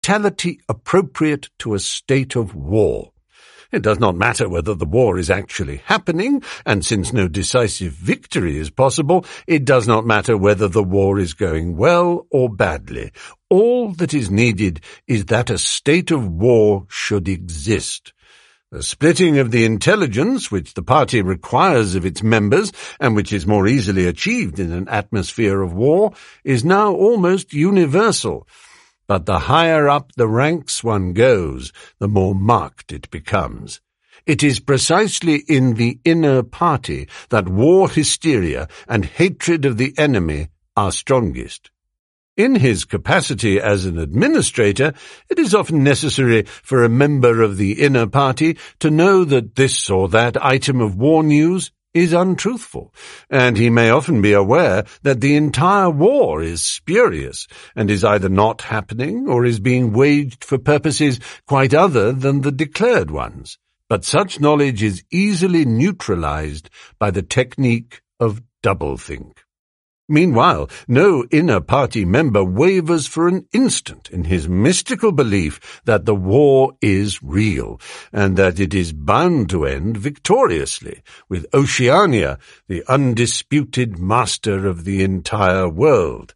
brutality appropriate to a state of war. It does not matter whether the war is actually happening, and since no decisive victory is possible, it does not matter whether the war is going well or badly. All that is needed is that a state of war should exist. The splitting of the intelligence, which the party requires of its members, and which is more easily achieved in an atmosphere of war, is now almost universal. But the higher up the ranks one goes, the more marked it becomes. It is precisely in the inner party that war hysteria and hatred of the enemy are strongest. In his capacity as an administrator, it is often necessary for a member of the inner party to know that this or that item of war news is untruthful, and he may often be aware that the entire war is spurious, and is either not happening or is being waged for purposes quite other than the declared ones. But such knowledge is easily neutralized by the technique of doublethink. Meanwhile, no inner party member wavers for an instant in his mystical belief that the war is real, and that it is bound to end victoriously, with Oceania, the undisputed master of the entire world.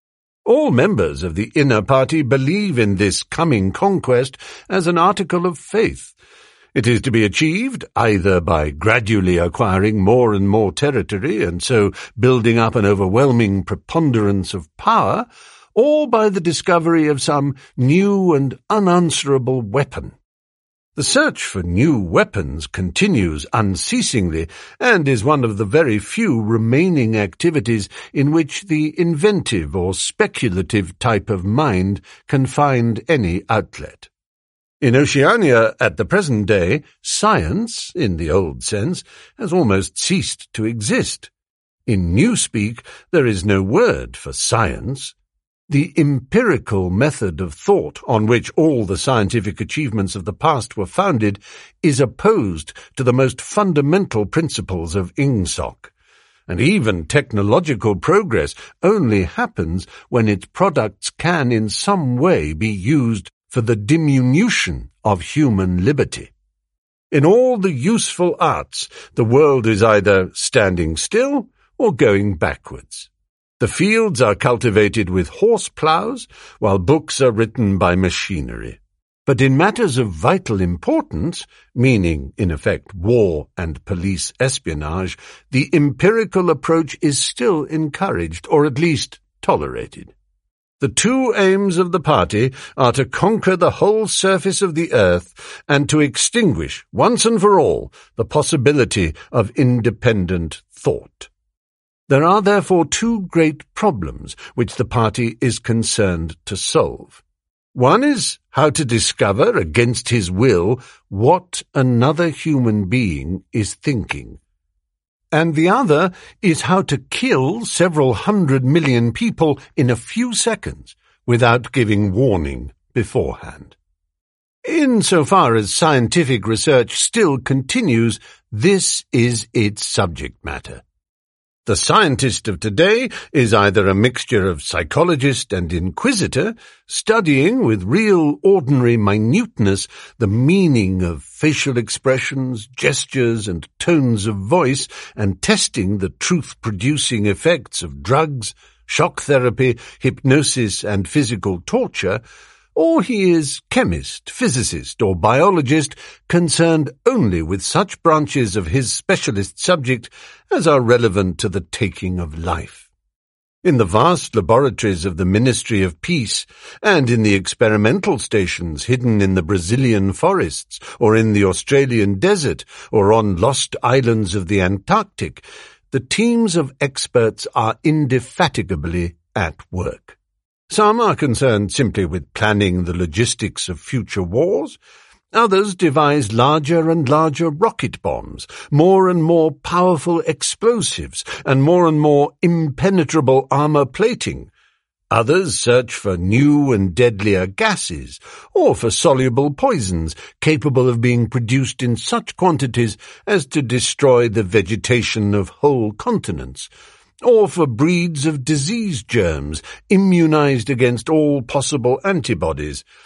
All members of the inner party believe in this coming conquest as an article of faith. It is to be achieved either by gradually acquiring more and more territory and so building up an overwhelming preponderance of power, or by the discovery of some new and unanswerable weapon. The search for new weapons continues unceasingly and is one of the very few remaining activities in which the inventive or speculative type of mind can find any outlet. In Oceania at the present day, science, in the old sense, has almost ceased to exist. In Newspeak, there is no word for science. The empirical method of thought on which all the scientific achievements of the past were founded is opposed to the most fundamental principles of Ingsoc. And even technological progress only happens when its products can in some way be used for the diminution of human liberty. In all the useful arts, the world is either standing still or going backwards. The fields are cultivated with horse ploughs, while books are written by machinery. But in matters of vital importance, meaning, in effect, war and police espionage, the empirical approach is still encouraged, or at least tolerated. The two aims of the party are to conquer the whole surface of the earth and to extinguish, once and for all, the possibility of independent thought. There are therefore two great problems which the party is concerned to solve. One is how to discover, against his will, what another human being is thinking. And the other is how to kill several 100 million people in a few seconds without giving warning beforehand. Insofar as scientific research still continues, this is its subject matter. The scientist of today is either a mixture of psychologist and inquisitor, studying with real ordinary minuteness the meaning of facial expressions, gestures, and tones of voice, and testing the truth-producing effects of drugs, shock therapy, hypnosis, and physical torture, or he is chemist, physicist, or biologist, concerned only with such branches of his specialist subject as are relevant to the taking of life. In the vast laboratories of the Ministry of Peace, and in the experimental stations hidden in the Brazilian forests, or in the Australian desert, or on lost islands of the Antarctic, the teams of experts are indefatigably at work. Some are concerned simply with planning the logistics of future wars. Others devise larger and larger rocket bombs, more and more powerful explosives, and more impenetrable armor plating. Others search for new and deadlier gases, or for soluble poisons capable of being produced in such quantities as to destroy the vegetation of whole continents, or for breeds of disease germs immunized against all possible antibodies,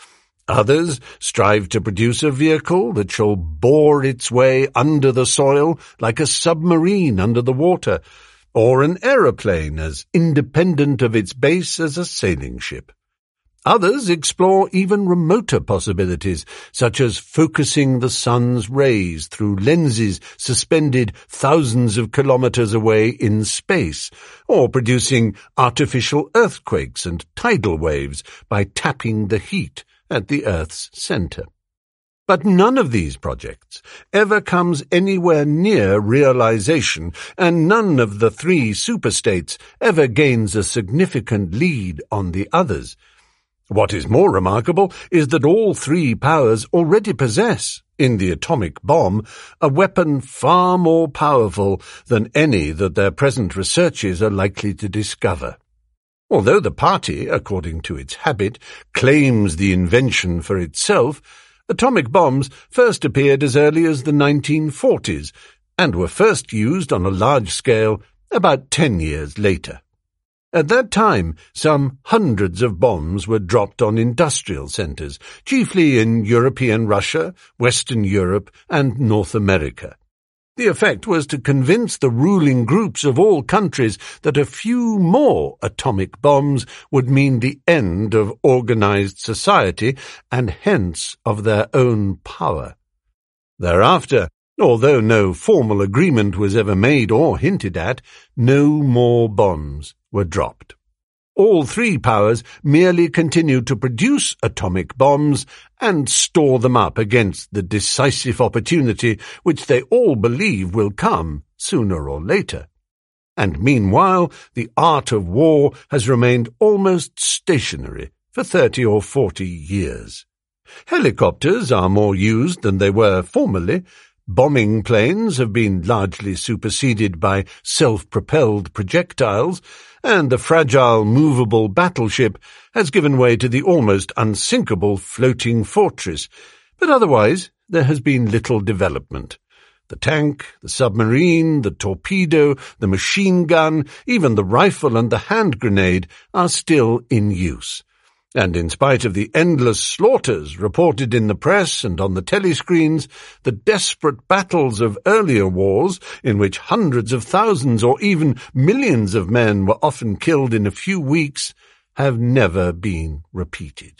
Others strive to produce a vehicle that shall bore its way under the soil like a submarine under the water, or an aeroplane as independent of its base as a sailing ship. Others explore even remoter possibilities, such as focusing the sun's rays through lenses suspended thousands of kilometers away in space, or producing artificial earthquakes and tidal waves by tapping the heat at the Earth's center. But none of these projects ever comes anywhere near realization, and none of the three superstates ever gains a significant lead on the others. What is more remarkable is that all three powers already possess, in the atomic bomb, a weapon far more powerful than any that their present researches are likely to discover. Although the party, according to its habit, claims the invention for itself, atomic bombs first appeared as early as the 1940s and were first used on a large scale about 10 years later. At that time, some hundreds of bombs were dropped on industrial centers, chiefly in European Russia, Western Europe, and North America. The effect was to convince the ruling groups of all countries that a few more atomic bombs would mean the end of organized society and hence of their own power. Thereafter, although no formal agreement was ever made or hinted at, no more bombs were dropped. All three powers merely continued to produce atomic bombs and store them up against the decisive opportunity which they all believe will come sooner or later. And meanwhile, the art of war has remained almost stationary for 30 or 40 years. Helicopters are more used than they were formerly. Bombing planes have been largely superseded by self-propelled projectiles, and the fragile, movable battleship has given way to the almost unsinkable floating fortress, but otherwise there has been little development. The tank, the submarine, the torpedo, the machine gun, even the rifle and the hand grenade are still in use. And in spite of the endless slaughters reported in the press and on the telescreens, the desperate battles of earlier wars, in which hundreds of thousands or even millions of men were often killed in a few weeks, have never been repeated.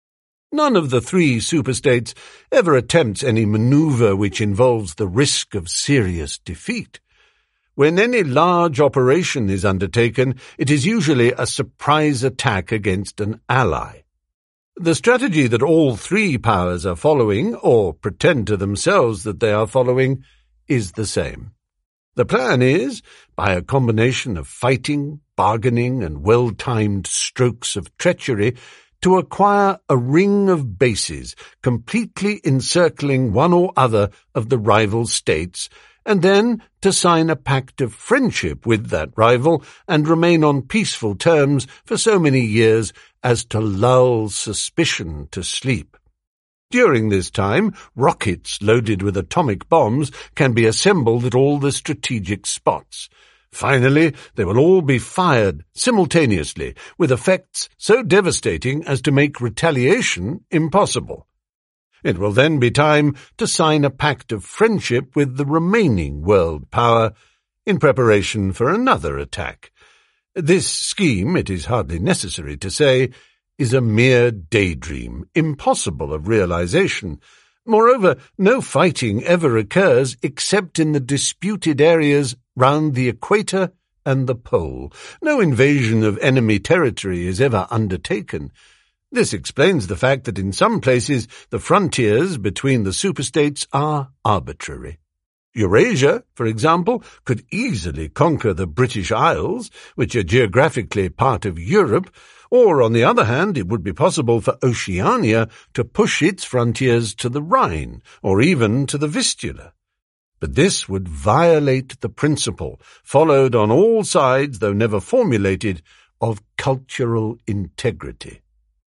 None of the three superstates ever attempts any maneuver which involves the risk of serious defeat. When any large operation is undertaken, it is usually a surprise attack against an ally. The strategy that all three powers are following, or pretend to themselves that they are following, is the same. The plan is, by a combination of fighting, bargaining, and well-timed strokes of treachery, to acquire a ring of bases completely encircling one or other of the rival states, and then to sign a pact of friendship with that rival and remain on peaceful terms for so many years as to lull suspicion to sleep. During this time, rockets loaded with atomic bombs can be assembled at all the strategic spots. Finally, they will all be fired simultaneously, with effects so devastating as to make retaliation impossible. It will then be time to sign a pact of friendship with the remaining world power in preparation for another attack. This scheme, it is hardly necessary to say, is a mere daydream, impossible of realization. Moreover, no fighting ever occurs except in the disputed areas round the equator and the pole. No invasion of enemy territory is ever undertaken. This explains the fact that in some places the frontiers between the superstates are arbitrary. Eurasia, for example, could easily conquer the British Isles, which are geographically part of Europe, or, on the other hand, it would be possible for Oceania to push its frontiers to the Rhine, or even to the Vistula. But this would violate the principle, followed on all sides, though never formulated, of cultural integrity.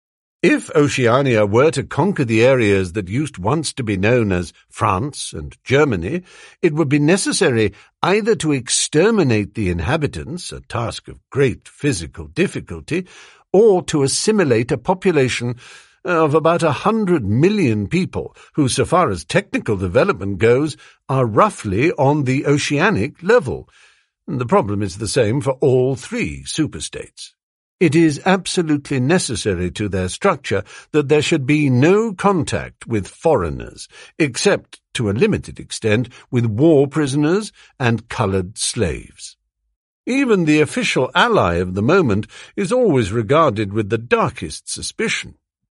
If Oceania were to conquer the areas that used once to be known as France and Germany, it would be necessary either to exterminate the inhabitants, a task of great physical difficulty, or to assimilate a population of about 100 million people who, so far as technical development goes, are roughly on the oceanic level. The problem is the same for all three superstates. It is absolutely necessary to their structure that there should be no contact with foreigners, except to a limited extent with war prisoners and coloured slaves. Even the official ally of the moment is always regarded with the darkest suspicion.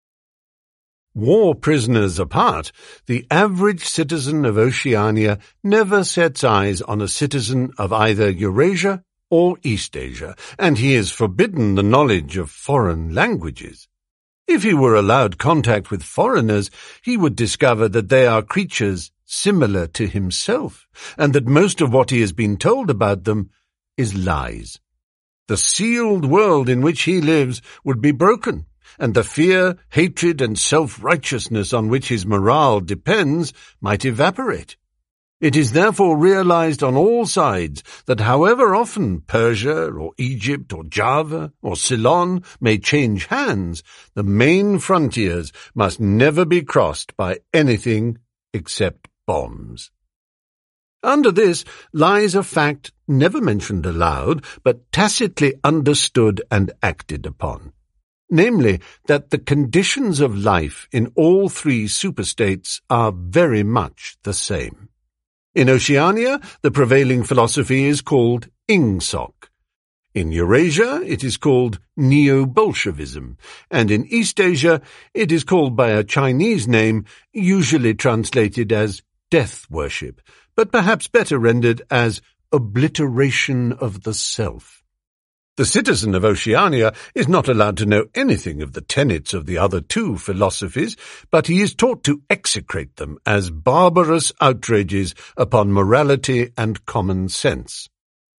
War prisoners apart, the average citizen of Oceania never sets eyes on a citizen of either Eurasia or Eastasia, and he is forbidden the knowledge of foreign languages. If he were allowed contact with foreigners, he would discover that they are creatures similar to himself, and that most of what he has been told about them is lies. The sealed world in which he lives would be broken, and the fear, hatred, and self-righteousness on which his morale depends might evaporate. It is therefore realized on all sides that however often Persia or Egypt or Java or Ceylon may change hands, the main frontiers must never be crossed by anything except bombs. Under this lies a fact never mentioned aloud, but tacitly understood and acted upon, namely that the conditions of life in all three superstates are very much the same. In Oceania, the prevailing philosophy is called Ingsoc. In Eurasia, it is called Neo-Bolshevism, and in Eastasia, it is called by a Chinese name, usually translated as death worship, but perhaps better rendered as obliteration of the self. The citizen of Oceania is not allowed to know anything of the tenets of the other two philosophies, but he is taught to execrate them as barbarous outrages upon morality and common sense.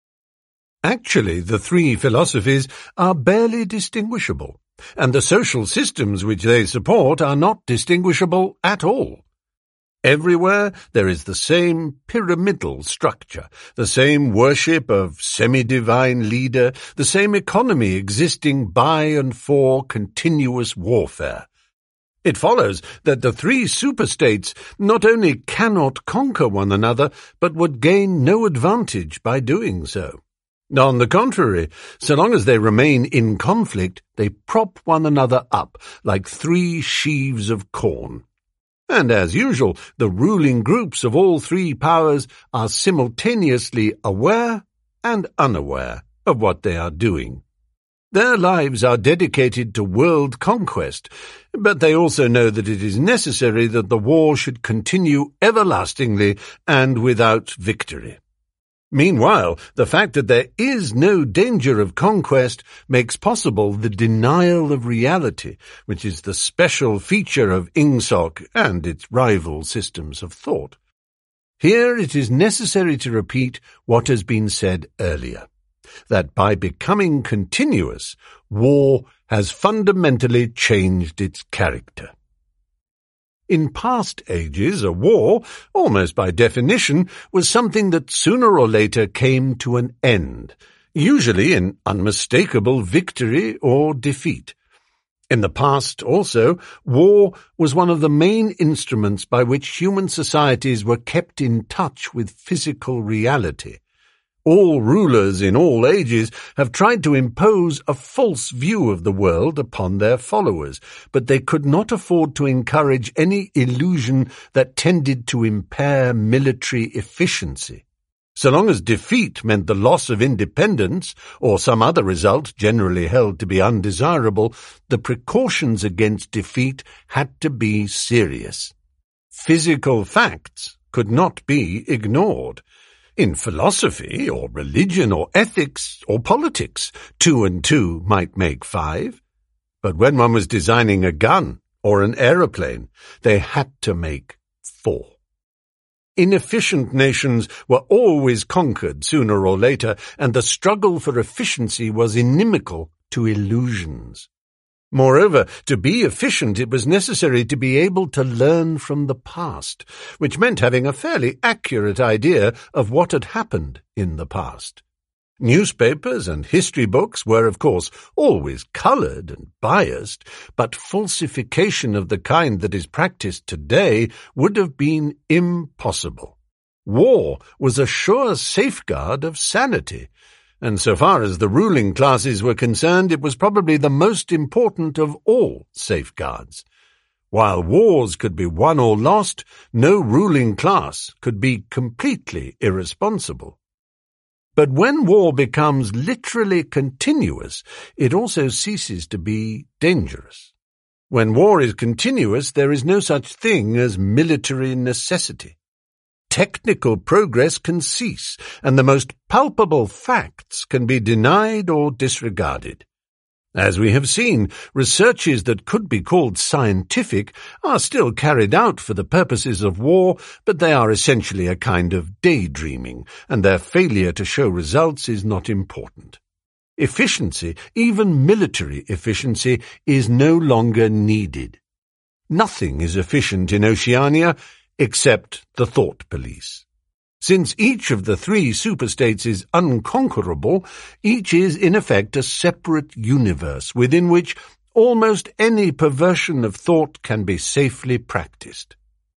Actually, the three philosophies are barely distinguishable, and the social systems which they support are not distinguishable at all. Everywhere there is the same pyramidal structure, the same worship of semi-divine leader, the same economy existing by and for continuous warfare. It follows that the three superstates not only cannot conquer one another, but would gain no advantage by doing so. On the contrary, so long as they remain in conflict, they prop one another up like three sheaves of corn. And as usual, the ruling groups of all three powers are simultaneously aware and unaware of what they are doing. Their lives are dedicated to world conquest, but they also know that it is necessary that the war should continue everlastingly and without victory. Meanwhile, the fact that there is no danger of conquest makes possible the denial of reality, which is the special feature of Ingsoc and its rival systems of thought. Here it is necessary to repeat what has been said earlier, that by becoming continuous, war has fundamentally changed its character. In past ages, a war, almost by definition, was something that sooner or later came to an end, usually in unmistakable victory or defeat. In the past, also, war was one of the main instruments by which human societies were kept in touch with physical reality. All rulers in all ages have tried to impose a false view of the world upon their followers, but they could not afford to encourage any illusion that tended to impair military efficiency. So long as defeat meant the loss of independence, or some other result generally held to be undesirable, the precautions against defeat had to be serious. Physical facts could not be ignored. In philosophy, or religion, or ethics, or politics, 2 and 2 might make 5. But when one was designing a gun or an aeroplane, they had to make 4. Inefficient nations were always conquered sooner or later, and the struggle for efficiency was inimical to illusions. Moreover, to be efficient it was necessary to be able to learn from the past, which meant having a fairly accurate idea of what had happened in the past. Newspapers and history books were, of course, always coloured and biased, but falsification of the kind that is practised today would have been impossible. War was a sure safeguard of sanity, and so far as the ruling classes were concerned, it was probably the most important of all safeguards. While wars could be won or lost, no ruling class could be completely irresponsible. But when war becomes literally continuous, it also ceases to be dangerous. When war is continuous, there is no such thing as military necessity. Technical progress can cease, and the most palpable facts can be denied or disregarded. As we have seen, researches that could be called scientific are still carried out for the purposes of war, but they are essentially a kind of daydreaming, and their failure to show results is not important. Efficiency, even military efficiency, is no longer needed. Nothing is efficient in Oceania except the thought police. Since each of the three superstates is unconquerable, each is in effect a separate universe within which almost any perversion of thought can be safely practiced.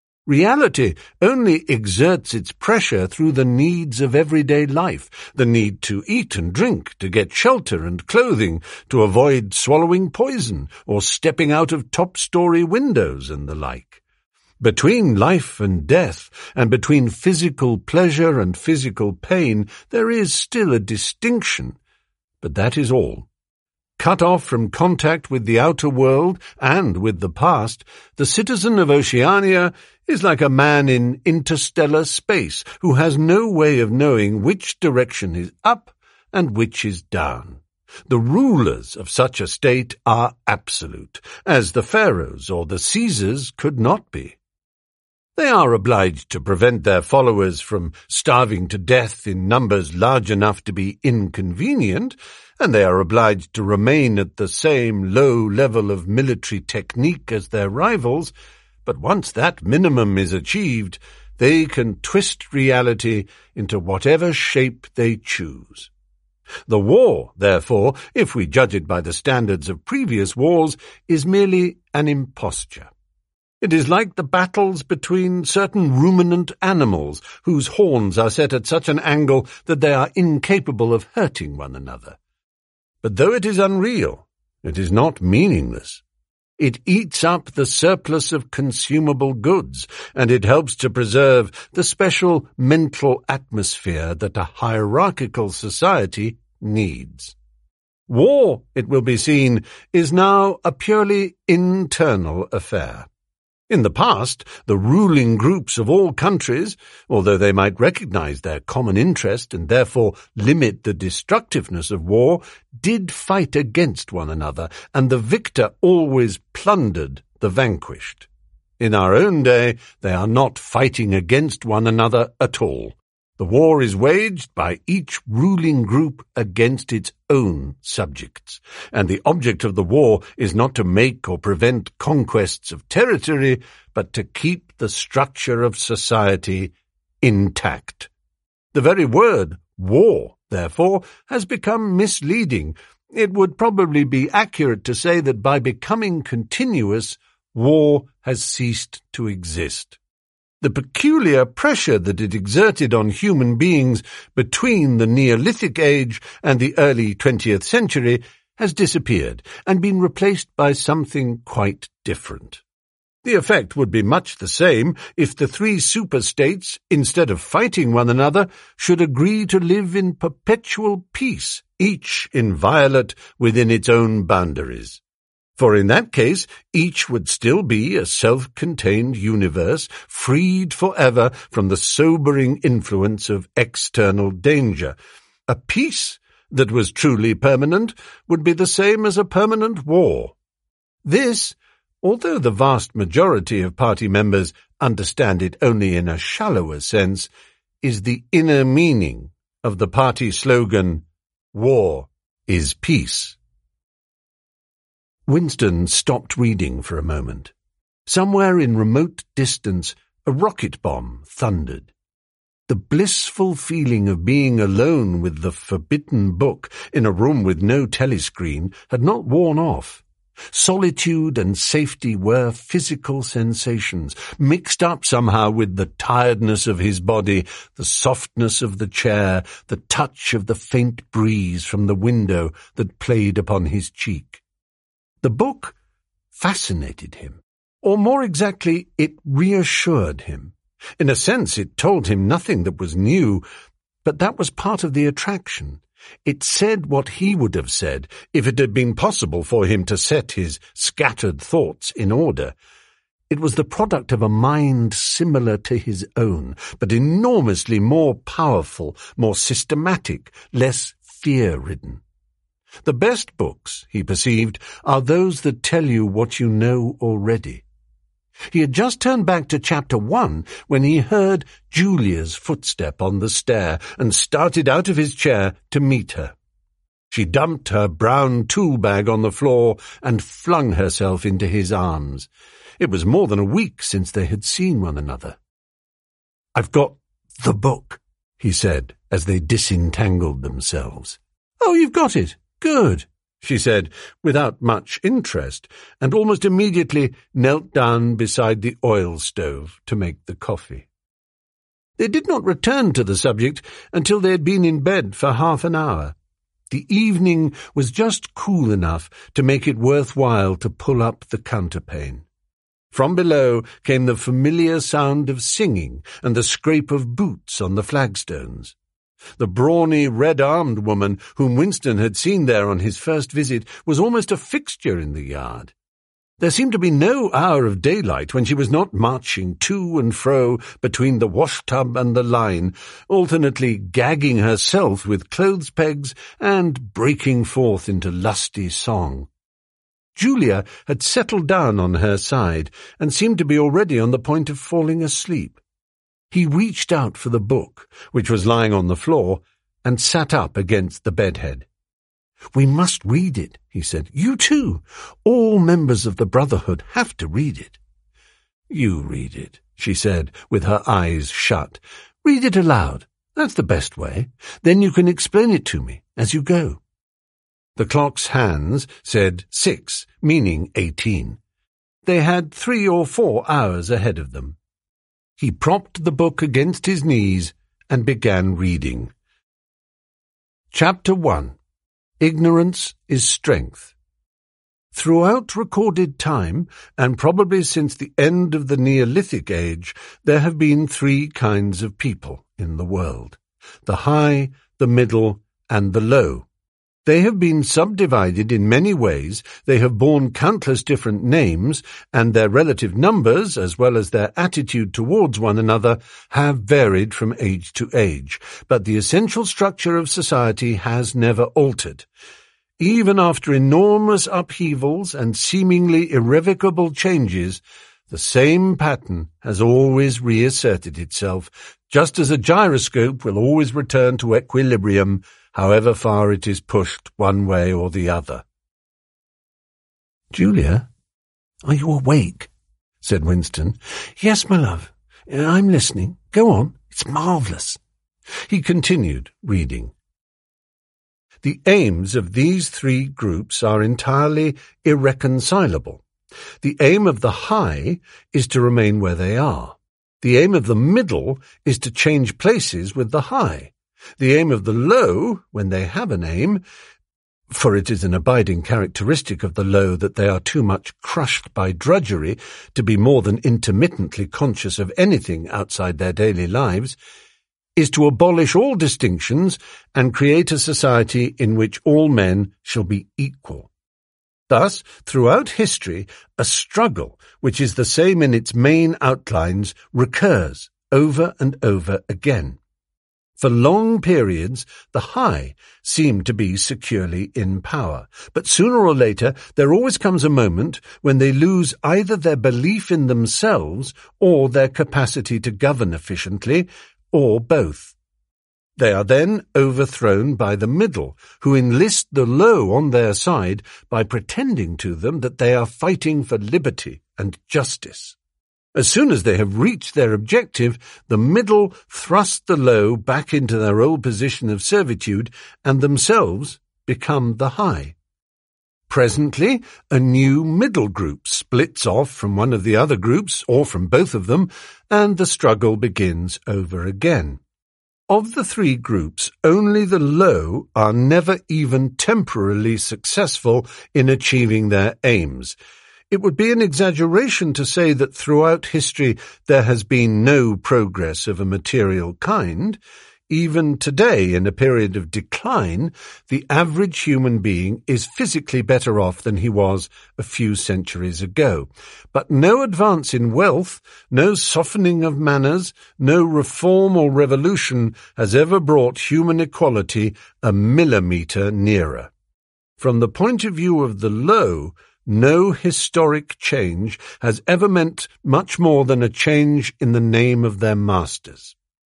Reality only exerts its pressure through the needs of everyday life, the need to eat and drink, to get shelter and clothing, to avoid swallowing poison or stepping out of top-story windows and the like. Between life and death, and between physical pleasure and physical pain, there is still a distinction, but that is all. Cut off from contact with the outer world and with the past, the citizen of Oceania is like a man in interstellar space who has no way of knowing which direction is up and which is down. The rulers of such a state are absolute, as the pharaohs or the Caesars could not be. They are obliged to prevent their followers from starving to death in numbers large enough to be inconvenient, and they are obliged to remain at the same low level of military technique as their rivals, but once that minimum is achieved, they can twist reality into whatever shape they choose. The war, therefore, if we judge it by the standards of previous wars, is merely an imposture. It is like the battles between certain ruminant animals whose horns are set at such an angle that they are incapable of hurting one another. But though it is unreal, it is not meaningless. It eats up the surplus of consumable goods, and it helps to preserve the special mental atmosphere that a hierarchical society needs. War, it will be seen, is now a purely internal affair. In the past, the ruling groups of all countries, although they might recognize their common interest and therefore limit the destructiveness of war, did fight against one another, and the victor always plundered the vanquished. In our own day, they are not fighting against one another at all. The war is waged by each ruling group against its own subjects, and the object of the war is not to make or prevent conquests of territory, but to keep the structure of society intact. The very word war, therefore, has become misleading. It would probably be accurate to say that by becoming continuous, war has ceased to exist. The peculiar pressure that it exerted on human beings between the Neolithic age and the early 20th century has disappeared and been replaced by something quite different. The effect would be much the same if the three superstates, instead of fighting one another, should agree to live in perpetual peace, each inviolate within its own boundaries. For in that case, each would still be a self-contained universe, freed forever from the sobering influence of external danger. A peace that was truly permanent would be the same as a permanent war. This, although the vast majority of party members understand it only in a shallower sense, is the inner meaning of the party slogan, "War is peace." Winston stopped reading for a moment. Somewhere in remote distance, a rocket bomb thundered. The blissful feeling of being alone with the forbidden book in a room with no telescreen had not worn off. Solitude and safety were physical sensations, mixed up somehow with the tiredness of his body, the softness of the chair, the touch of the faint breeze from the window that played upon his cheek. The book fascinated him, or more exactly, it reassured him. In a sense, it told him nothing that was new, but that was part of the attraction. It said what he would have said if it had been possible for him to set his scattered thoughts in order. It was the product of a mind similar to his own, but enormously more powerful, more systematic, less fear-ridden. The best books, he perceived, are those that tell you what you know already. He had just turned back to chapter 1 when he heard Julia's footstep on the stair and started out of his chair to meet her. She dumped her brown tool bag on the floor and flung herself into his arms. It was more than a week since they had seen one another. "I've got the book," he said as they disentangled themselves. "Oh, you've got it. Good," she said, without much interest, and almost immediately knelt down beside the oil stove to make the coffee. They did not return to the subject until they had been in bed for half an hour. The evening was just cool enough to make it worthwhile to pull up the counterpane. From below came the familiar sound of singing and the scrape of boots on the flagstones. The brawny, red-armed woman whom Winston had seen there on his first visit was almost a fixture in the yard. There seemed to be no hour of daylight when she was not marching to and fro between the wash-tub and the line, alternately gagging herself with clothes-pegs and breaking forth into lusty song. Julia had settled down on her side and seemed to be already on the point of falling asleep. He reached out for the book, which was lying on the floor, and sat up against the bedhead. "We must read it," he said. "You too. All members of the Brotherhood have to read it." "You read it," she said, with her eyes shut. "Read it aloud. That's the best way. Then you can explain it to me as you go." The clock's hands said 6, meaning 18. They had 3 or 4 hours ahead of them. He propped the book against his knees and began reading. Chapter 1. Ignorance is Strength. Throughout recorded time, and probably since the end of the Neolithic Age, there have been 3 kinds of people in the world: the high, the middle, and the low. They have been subdivided in many ways, they have borne countless different names, and their relative numbers, as well as their attitude towards one another, have varied from age to age, but the essential structure of society has never altered. Even after enormous upheavals and seemingly irrevocable changes, the same pattern has always reasserted itself, just as a gyroscope will always return to equilibrium, however far it is pushed one way or the other. "Julia, are you awake?" said Winston. "Yes, my love. I'm listening. Go on. It's marvellous." He continued reading. The aims of these 3 groups are entirely irreconcilable. The aim of the high is to remain where they are. The aim of the middle is to change places with the high. The aim of the low, when they have an aim, for it is an abiding characteristic of the low that they are too much crushed by drudgery to be more than intermittently conscious of anything outside their daily lives, is to abolish all distinctions and create a society in which all men shall be equal. Thus, throughout history, a struggle, which is the same in its main outlines, recurs over and over again. For long periods, the high seem to be securely in power, but sooner or later there always comes a moment when they lose either their belief in themselves or their capacity to govern efficiently, or both. They are then overthrown by the middle, who enlist the low on their side by pretending to them that they are fighting for liberty and justice. As soon as they have reached their objective, the middle thrust the low back into their old position of servitude and themselves become the high. Presently, a new middle group splits off from one of the other groups, or from both of them, and the struggle begins over again. Of the three groups, only the low are never even temporarily successful in achieving their aims. It would be an exaggeration to say that throughout history there has been no progress of a material kind. Even today, in a period of decline, the average human being is physically better off than he was a few centuries ago. But no advance in wealth, no softening of manners, no reform or revolution has ever brought human equality a millimetre nearer. From the point of view of the low, no historic change has ever meant much more than a change in the name of their masters.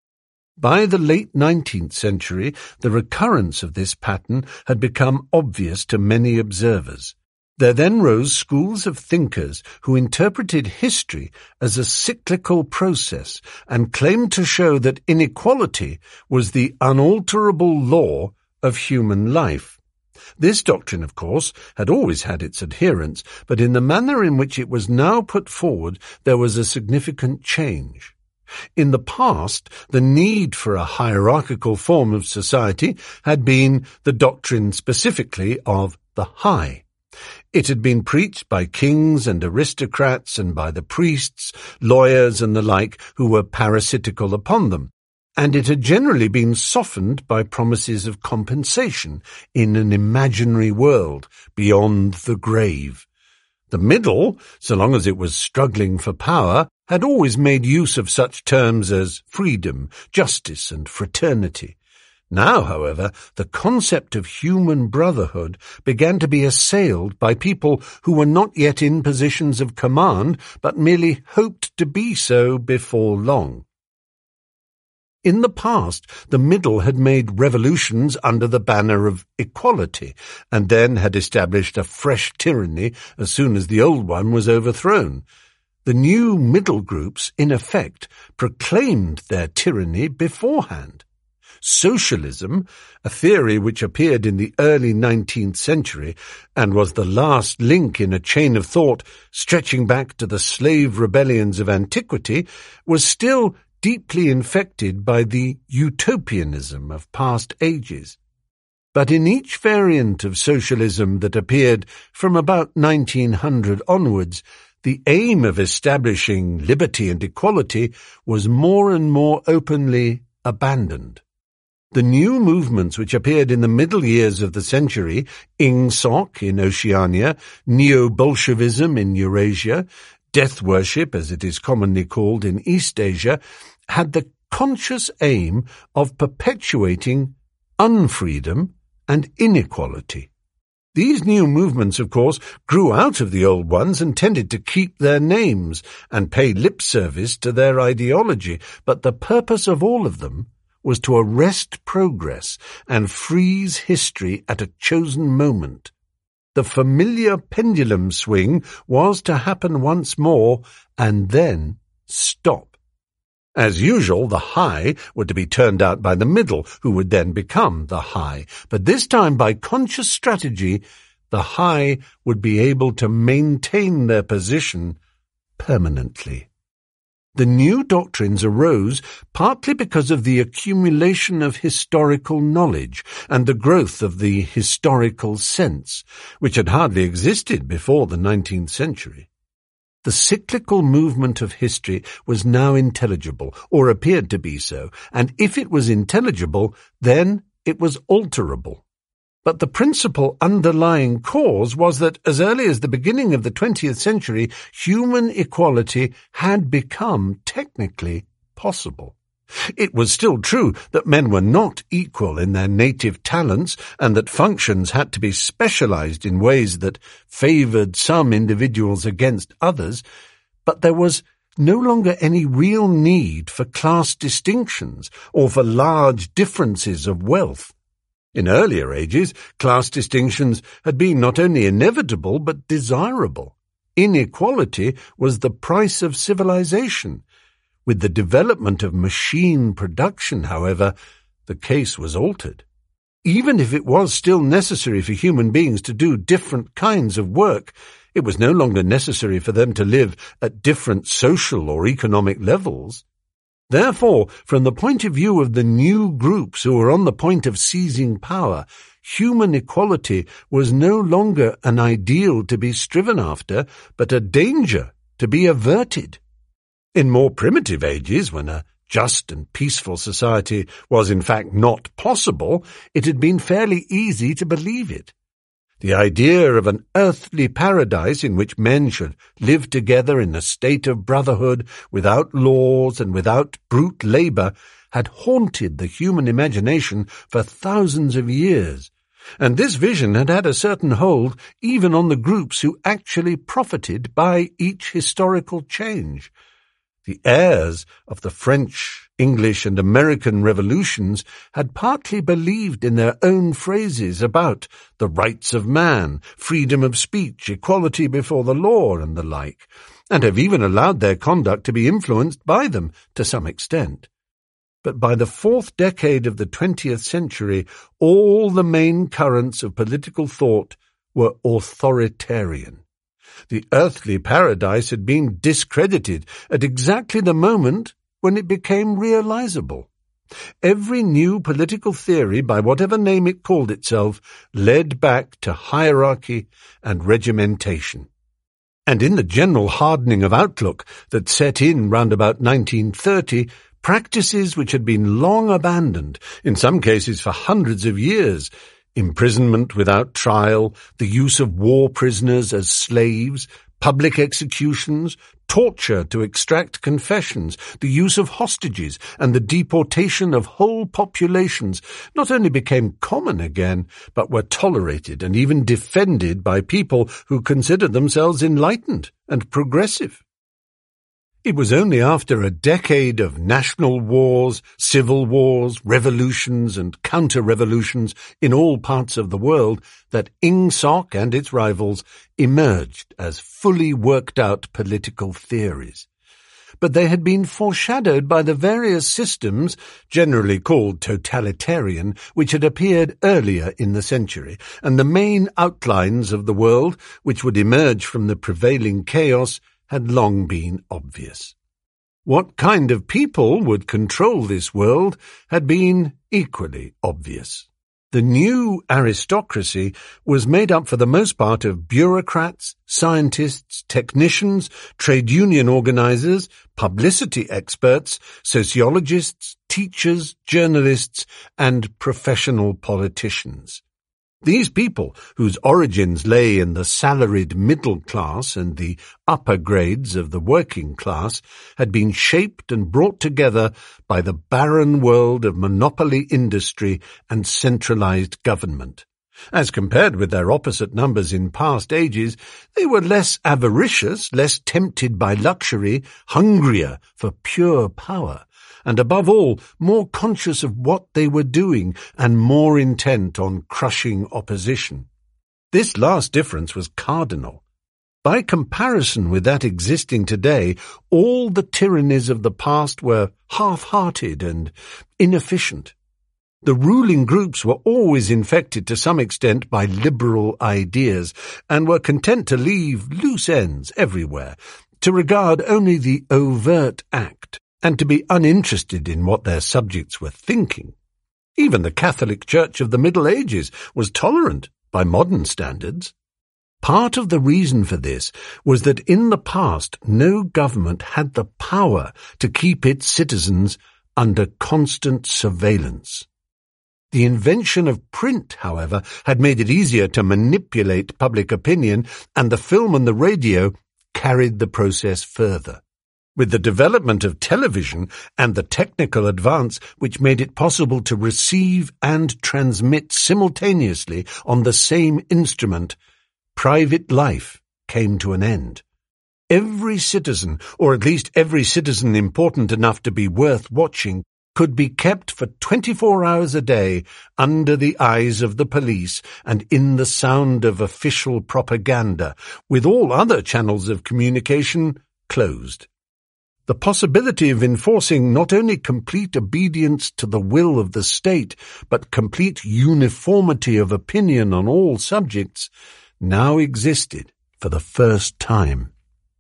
By the late 19th century, the recurrence of this pattern had become obvious to many observers. There then rose schools of thinkers who interpreted history as a cyclical process and claimed to show that inequality was the unalterable law of human life. This doctrine, of course, had always had its adherents, but in the manner in which it was now put forward there was a significant change. In the past, the need for a hierarchical form of society had been the doctrine specifically of the high. It had been preached by kings and aristocrats and by the priests, lawyers and the like who were parasitical upon them, and it had generally been softened by promises of compensation in an imaginary world beyond the grave. The middle, so long as it was struggling for power, had always made use of such terms as freedom, justice, and fraternity. Now, however, the concept of human brotherhood began to be assailed by people who were not yet in positions of command, but merely hoped to be so before long. In the past, the middle had made revolutions under the banner of equality, and then had established a fresh tyranny as soon as the old one was overthrown. The new middle groups, in effect, proclaimed their tyranny beforehand. Socialism, a theory which appeared in the early 19th century and was the last link in a chain of thought stretching back to the slave rebellions of antiquity, was still deeply infected by the utopianism of past ages. But in each variant of socialism that appeared from about 1900 onwards, the aim of establishing liberty and equality was more and more openly abandoned. The new movements which appeared in the middle years of the century, Ingsoc in Oceania, Neo-Bolshevism in Eurasia, death worship, as it is commonly called in East Asia, had the conscious aim of perpetuating unfreedom and inequality. These new movements, of course, grew out of the old ones and tended to keep their names and pay lip service to their ideology, but the purpose of all of them was to arrest progress and freeze history at a chosen moment. The familiar pendulum swing was to happen once more and then stop. As usual, the high were to be turned out by the middle, who would then become the high. But this time, by conscious strategy, the high would be able to maintain their position permanently. The new doctrines arose partly because of the accumulation of historical knowledge and the growth of the historical sense, which had hardly existed before the 19th century. The cyclical movement of history was now intelligible, or appeared to be so, and if it was intelligible, then it was alterable. But the principal underlying cause was that as early as the beginning of the 20th century, human equality had become technically possible. It was still true that men were not equal in their native talents and that functions had to be specialized in ways that favored some individuals against others, but there was no longer any real need for class distinctions or for large differences of wealth. In earlier ages, class distinctions had been not only inevitable but desirable. inequality was the price of civilization. With the development of machine production, however, the case was altered. Even if it was still necessary for human beings to do different kinds of work, it was no longer necessary for them to live at different social or economic levels. Therefore, from the point of view of the new groups who were on the point of seizing power, human equality was no longer an ideal to be striven after, but a danger to be averted. In more primitive ages, when a just and peaceful society was in fact not possible, it had been fairly easy to believe it. The idea of an earthly paradise in which men should live together in a state of brotherhood, without laws and without brute labour, had haunted the human imagination for thousands of years, and this vision had had a certain hold even on the groups who actually profited by each historical change. The heirs of the French, English, and American revolutions had partly believed in their own phrases about the rights of man, freedom of speech, equality before the law, and the like, and have even allowed their conduct to be influenced by them to some extent. But by the fourth decade of the 20th century, all the main currents of political thought were authoritarian. The earthly paradise had been discredited at exactly the moment when it became realizable. Every new political theory, by whatever name it called itself, led back to hierarchy and regimentation. And in the general hardening of outlook that set in round about 1930, practices which had been long abandoned, in some cases for hundreds of years, imprisonment without trial, the use of war prisoners as slaves, public executions, torture to extract confessions, the use of hostages, and the deportation of whole populations not only became common again, but were tolerated and even defended by people who considered themselves enlightened and progressive. It was only after a decade of national wars, civil wars, revolutions and counter-revolutions in all parts of the world that Ingsoc and its rivals emerged as fully worked-out political theories. But they had been foreshadowed by the various systems, generally called totalitarian, which had appeared earlier in the century, and the main outlines of the world, which would emerge from the prevailing chaos, had long been obvious. What kind of people would control this world had been equally obvious. The new aristocracy was made up for the most part of bureaucrats, scientists, technicians, trade union organizers, publicity experts, sociologists, teachers, journalists, and professional politicians. These people, whose origins lay in the salaried middle class and the upper grades of the working class, had been shaped and brought together by the barren world of monopoly industry and centralized government. As compared with their opposite numbers in past ages, they were less avaricious, less tempted by luxury, hungrier for pure power, and above all, more conscious of what they were doing and more intent on crushing opposition. This last difference was cardinal. By comparison with that existing today, all the tyrannies of the past were half-hearted and inefficient. The ruling groups were always infected to some extent by liberal ideas and were content to leave loose ends everywhere, to regard only the overt act, and to be uninterested in what their subjects were thinking. Even the Catholic Church of the Middle Ages was tolerant by modern standards. Part of the reason for this was that in the past no government had the power to keep its citizens under constant surveillance. The invention of print, however, had made it easier to manipulate public opinion, and the film and the radio carried the process further. With the development of television and the technical advance which made it possible to receive and transmit simultaneously on the same instrument, private life came to an end. Every citizen, or at least every citizen important enough to be worth watching, could be kept for 24 hours a day under the eyes of the police and in the sound of official propaganda, with all other channels of communication closed. The possibility of enforcing not only complete obedience to the will of the state, but complete uniformity of opinion on all subjects, now existed for the first time.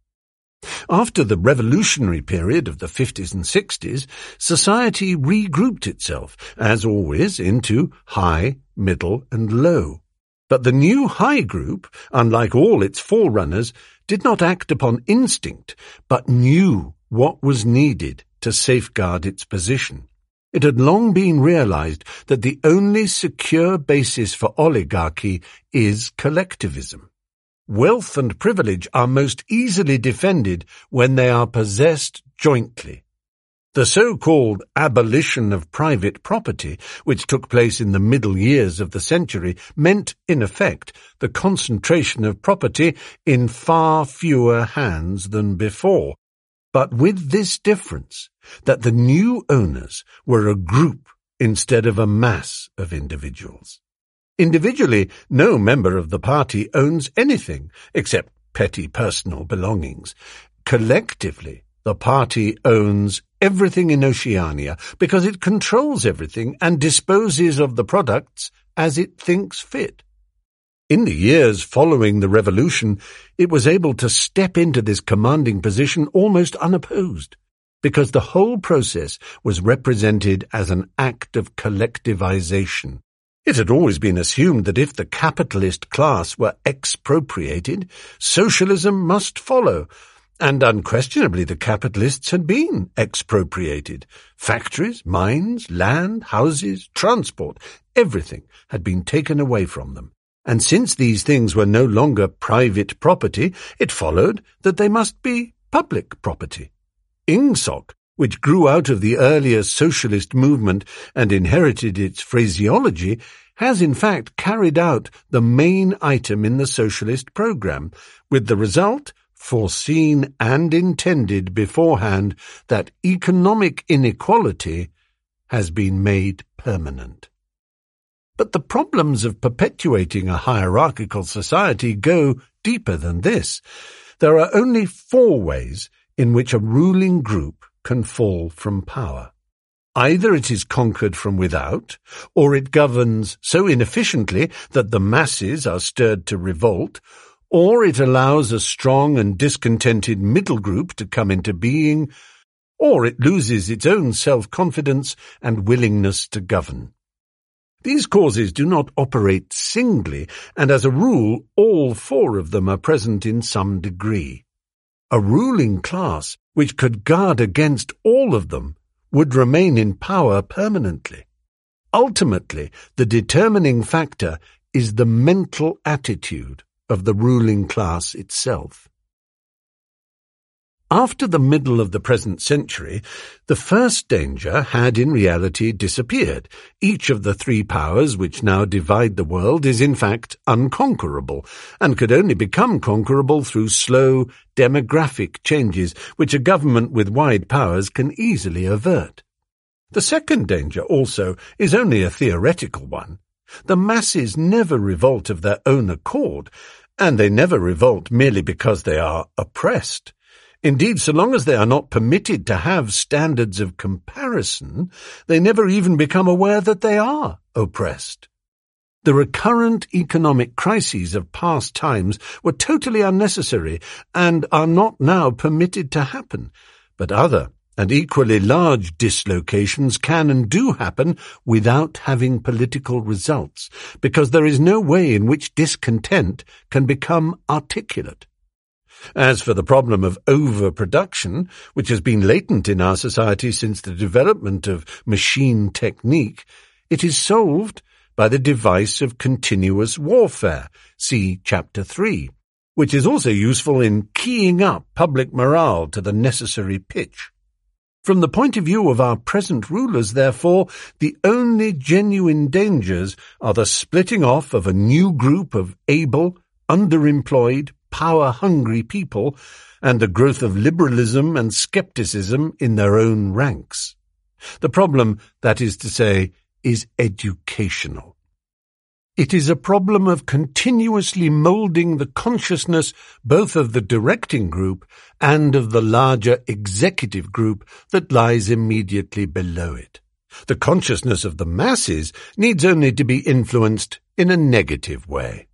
After the revolutionary period of the 50s and 60s, society regrouped itself, as always, into high, middle, and low. But the new high group, unlike all its forerunners, did not act upon instinct, but knew what was needed to safeguard its position. It had long been realized that the only secure basis for oligarchy is collectivism. Wealth and privilege are most easily defended when they are possessed jointly. The so-called abolition of private property, which took place in the middle years of the century, meant, in effect, the concentration of property in far fewer hands than before, but with this difference, that the new owners were a group instead of a mass of individuals. Individually, no member of the party owns anything except petty personal belongings. Collectively, the party owns everything in Oceania because it controls everything and disposes of the products as it thinks fit. In the years following the revolution, it was able to step into this commanding position almost unopposed, because the whole process was represented as an act of collectivization. It had always been assumed that if the capitalist class were expropriated, socialism must follow, and unquestionably the capitalists had been expropriated. Factories, mines, land, houses, transport, everything had been taken away from them. And since these things were no longer private property, it followed that they must be public property. Ingsoc, which grew out of the earlier socialist movement and inherited its phraseology, has in fact carried out the main item in the socialist program, with the result, foreseen and intended beforehand, that economic inequality has been made permanent. But the problems of perpetuating a hierarchical society go deeper than this. There are only 4 ways in which a ruling group can fall from power. Either it is conquered from without, or it governs so inefficiently that the masses are stirred to revolt, or it allows a strong and discontented middle group to come into being, or it loses its own self-confidence and willingness to govern. These causes do not operate singly, and as a rule, all 4 of them are present in some degree. A ruling class which could guard against all of them would remain in power permanently. Ultimately, the determining factor is the mental attitude of the ruling class itself. After the middle of the present century, the first danger had in reality disappeared. Each of the 3 powers which now divide the world is in fact unconquerable, and could only become conquerable through slow demographic changes which a government with wide powers can easily avert. The second danger also is only a theoretical one. The masses never revolt of their own accord, and they never revolt merely because they are oppressed. Indeed, so long as they are not permitted to have standards of comparison, they never even become aware that they are oppressed. The recurrent economic crises of past times were totally unnecessary and are not now permitted to happen, but other and equally large dislocations can and do happen without having political results, because there is no way in which discontent can become articulate. As for the problem of overproduction, which has been latent in our society since the development of machine technique, it is solved by the device of continuous warfare, see Chapter 3, which is also useful in keying up public morale to the necessary pitch. From the point of view of our present rulers, therefore, the only genuine dangers are the splitting off of a new group of able, underemployed, power-hungry people, and the growth of liberalism and skepticism in their own ranks. The problem, that is to say, is educational. It is a problem of continuously moulding the consciousness both of the directing group and of the larger executive group that lies immediately below it. The consciousness of the masses needs only to be influenced in a negative way.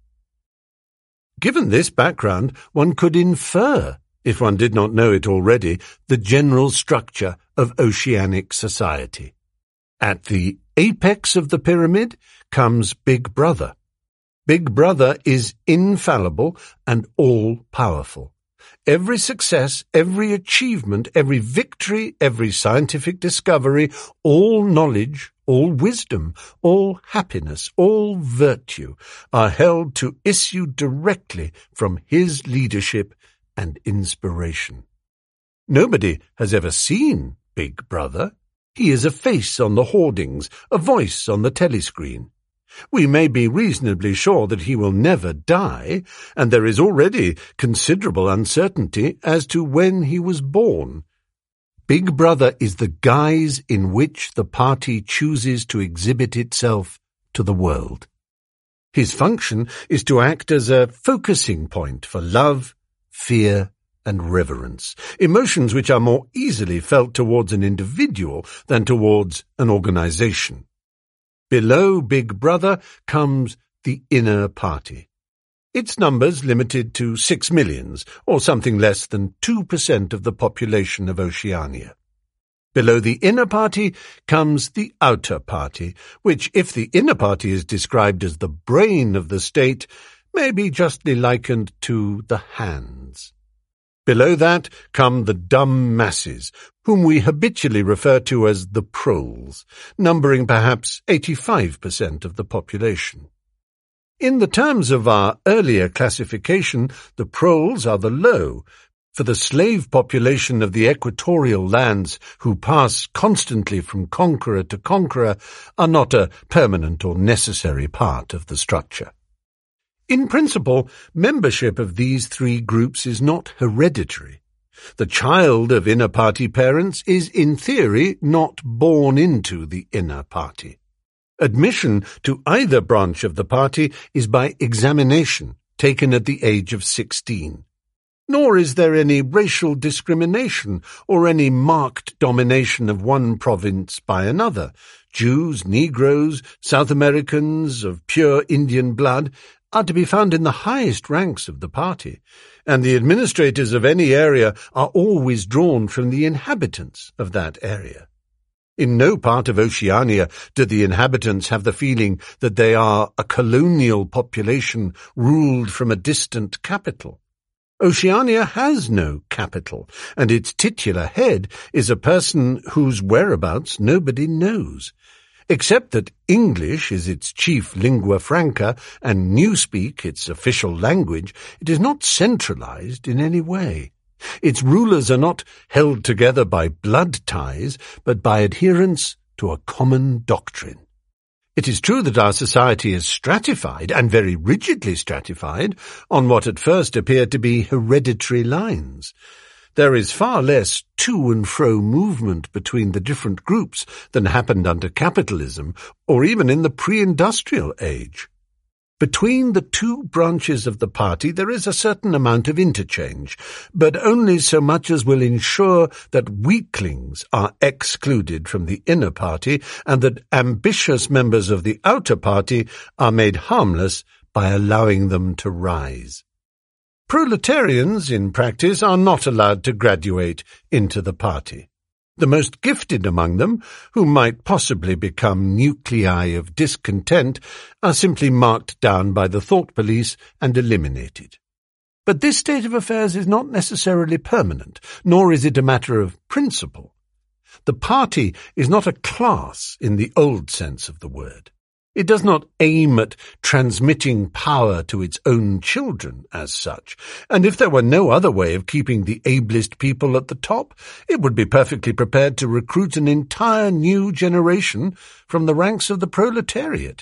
Given this background, one could infer, if one did not know it already, the general structure of oceanic society. At the apex of the pyramid comes Big Brother. Big Brother is infallible and all-powerful. Every success, every achievement, every victory, every scientific discovery, all knowledge, all wisdom, all happiness, all virtue are held to issue directly from his leadership and inspiration. Nobody has ever seen Big Brother. He is a face on the hoardings, a voice on the telescreen. We may be reasonably sure that he will never die, and there is already considerable uncertainty as to when he was born. Big Brother is the guise in which the party chooses to exhibit itself to the world. His function is to act as a focusing point for love, fear, and reverence, emotions which are more easily felt towards an individual than towards an organization. Below Big Brother comes the inner party. Its numbers limited to 6 millions, or something less than 2% of the population of Oceania. Below the inner party comes the outer party, which, if the inner party is described as the brain of the state, may be justly likened to the hands. Below that come the dumb masses, whom we habitually refer to as the proles, numbering perhaps 85% of the population. In the terms of our earlier classification, the proles are the low, for the slave population of the equatorial lands who pass constantly from conqueror to conqueror are not a permanent or necessary part of the structure. In principle, membership of these three groups is not hereditary. The child of inner party parents is, in theory, not born into the inner party. Admission to either branch of the party is by examination, taken at the age of 16. Nor is there any racial discrimination or any marked domination of one province by another. Jews, Negroes, South Americans of pure Indian blood are to be found in the highest ranks of the party, and the administrators of any area are always drawn from the inhabitants of that area. In no part of Oceania do the inhabitants have the feeling that they are a colonial population ruled from a distant capital. Oceania has no capital, and its titular head is a person whose whereabouts nobody knows. Except that English is its chief lingua franca and Newspeak its official language, it is not centralized in any way. Its rulers are not held together by blood ties, but by adherence to a common doctrine. It is true that our society is stratified, and very rigidly stratified, on what at first appeared to be hereditary lines. There is far less to and fro movement between the different groups than happened under capitalism, or even in the pre-industrial age. Between the two branches of the party there is a certain amount of interchange, but only so much as will ensure that weaklings are excluded from the inner party and that ambitious members of the outer party are made harmless by allowing them to rise. Proletarians, in practice, are not allowed to graduate into the party. The most gifted among them, who might possibly become nuclei of discontent, are simply marked down by the thought police and eliminated. But this state of affairs is not necessarily permanent, nor is it a matter of principle. The party is not a class in the old sense of the word. It does not aim at transmitting power to its own children as such, and if there were no other way of keeping the ablest people at the top, it would be perfectly prepared to recruit an entire new generation from the ranks of the proletariat.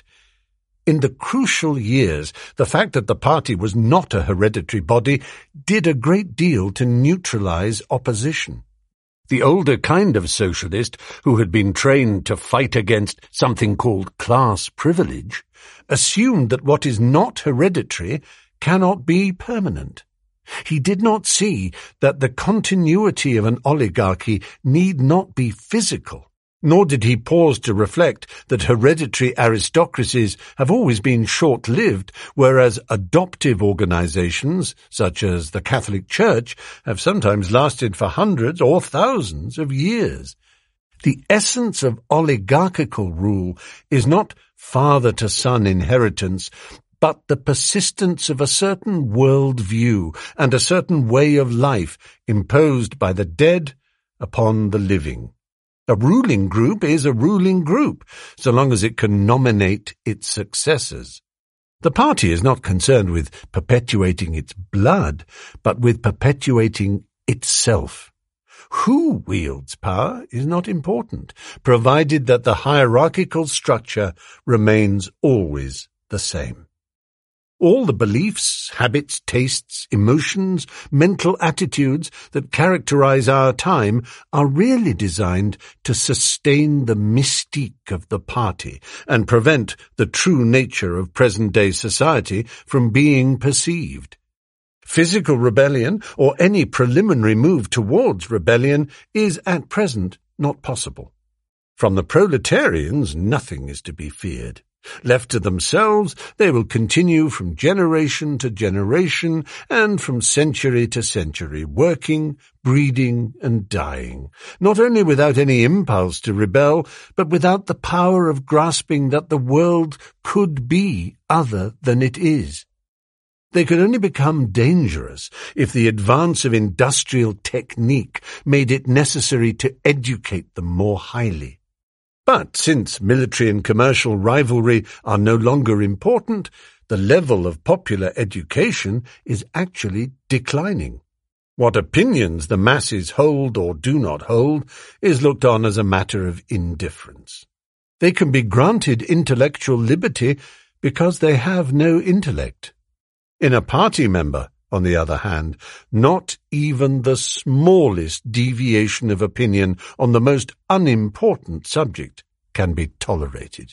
In the crucial years, the fact that the party was not a hereditary body did a great deal to neutralize opposition. The older kind of socialist, who had been trained to fight against something called class privilege, assumed that what is not hereditary cannot be permanent. He did not see that the continuity of an oligarchy need not be physical, nor did he pause to reflect that hereditary aristocracies have always been short-lived, whereas adoptive organizations, such as the Catholic Church, have sometimes lasted for hundreds or thousands of years. The essence of oligarchical rule is not father-to-son inheritance, but the persistence of a certain world view and a certain way of life imposed by the dead upon the living. A ruling group is a ruling group, so long as it can nominate its successors. The party is not concerned with perpetuating its blood, but with perpetuating itself. Who wields power is not important, provided that the hierarchical structure remains always the same. All the beliefs, habits, tastes, emotions, mental attitudes that characterize our time are really designed to sustain the mystique of the party and prevent the true nature of present-day society from being perceived. Physical rebellion, or any preliminary move towards rebellion, is at present not possible. From the proletarians, nothing is to be feared. Left to themselves, they will continue from generation to generation and from century to century, working, breeding, and dying, not only without any impulse to rebel, but without the power of grasping that the world could be other than it is. They could only become dangerous if the advance of industrial technique made it necessary to educate them more highly. But since military and commercial rivalry are no longer important, the level of popular education is actually declining. What opinions the masses hold or do not hold is looked on as a matter of indifference. They can be granted intellectual liberty because they have no intellect. In a party member, on the other hand, not even the smallest deviation of opinion on the most unimportant subject can be tolerated.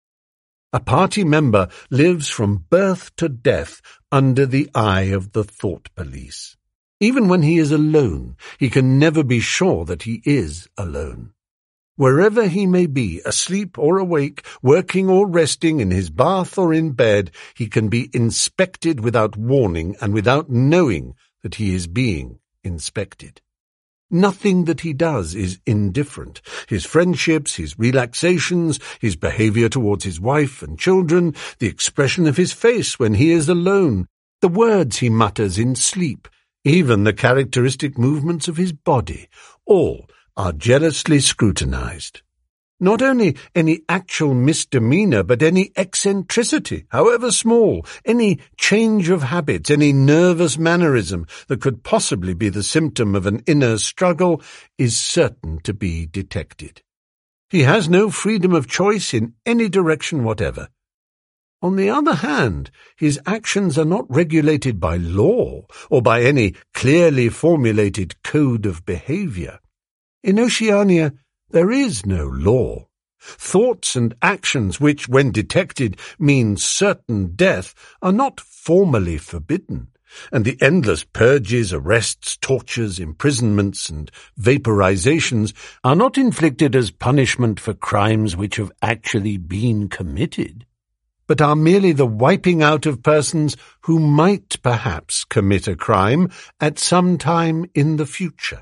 A party member lives from birth to death under the eye of the thought police. Even when he is alone, he can never be sure that he is alone. Wherever he may be, asleep or awake, working or resting, in his bath or in bed, he can be inspected without warning and without knowing that he is being inspected. Nothing that he does is indifferent. His friendships, his relaxations, his behavior towards his wife and children, the expression of his face when he is alone, the words he mutters in sleep, even the characteristic movements of his body, all are jealously scrutinized. Not only any actual misdemeanor, but any eccentricity, however small, any change of habits, any nervous mannerism that could possibly be the symptom of an inner struggle is certain to be detected. He has no freedom of choice in any direction whatever. On the other hand, his actions are not regulated by law or by any clearly formulated code of behavior. In Oceania, there is no law. Thoughts and actions which, when detected, mean certain death are not formally forbidden, and the endless purges, arrests, tortures, imprisonments, and vaporizations are not inflicted as punishment for crimes which have actually been committed, but are merely the wiping out of persons who might perhaps commit a crime at some time in the future.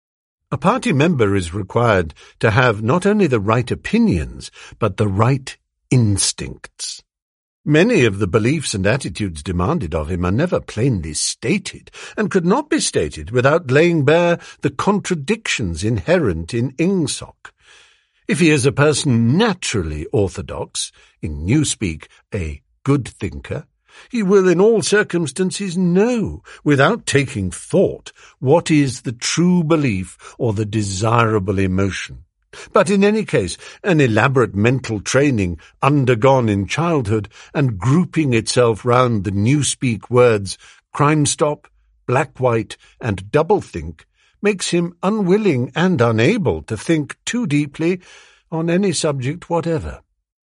A party member is required to have not only the right opinions, but the right instincts. Many of the beliefs and attitudes demanded of him are never plainly stated, and could not be stated without laying bare the contradictions inherent in Ingsoc. If he is a person naturally orthodox, in newspeak a good thinker, he will in all circumstances know, without taking thought, what is the true belief or the desirable emotion. But in any case, an elaborate mental training undergone in childhood and grouping itself round the newspeak words crime stop, black-white, and doublethink makes him unwilling and unable to think too deeply on any subject whatever.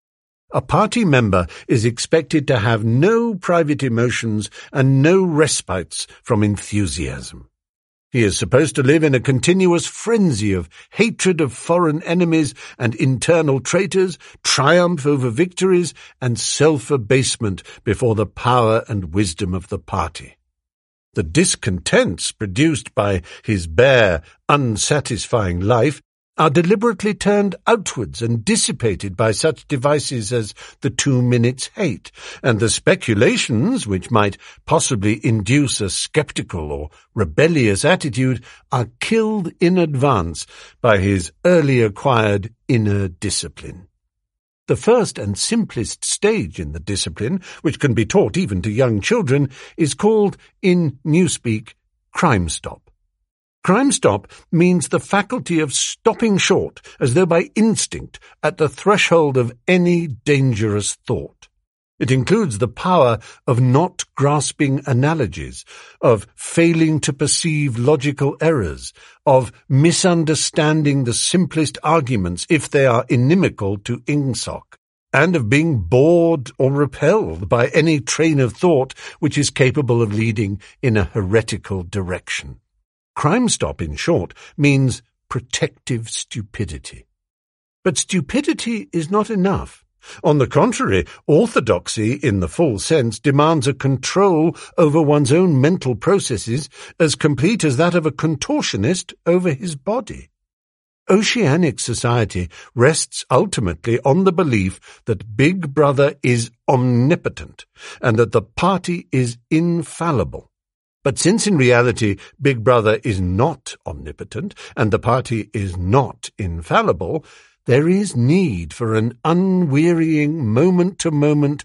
A party member is expected to have no private emotions and no respites from enthusiasm. He is supposed to live in a continuous frenzy of hatred of foreign enemies and internal traitors, triumph over victories, and self-abasement before the power and wisdom of the party. The discontents produced by his bare, unsatisfying life are deliberately turned outwards and dissipated by such devices as the 2 minutes hate, and the speculations which might possibly induce a sceptical or rebellious attitude are killed in advance by his early acquired inner discipline. The first and simplest stage in the discipline, which can be taught even to young children, is called, in Newspeak, crime stop. Crime stop means the faculty of stopping short, as though by instinct, at the threshold of any dangerous thought. It includes the power of not grasping analogies, of failing to perceive logical errors, of misunderstanding the simplest arguments if they are inimical to Ingsoc, and of being bored or repelled by any train of thought which is capable of leading in a heretical direction. Crime stop, in short, means protective stupidity. But stupidity is not enough. On the contrary, orthodoxy, in the full sense, demands a control over one's own mental processes as complete as that of a contortionist over his body. Oceanic society rests ultimately on the belief that Big Brother is omnipotent and that the party is infallible. But since in reality Big Brother is not omnipotent and the party is not infallible, there is need for an unwearying moment-to-moment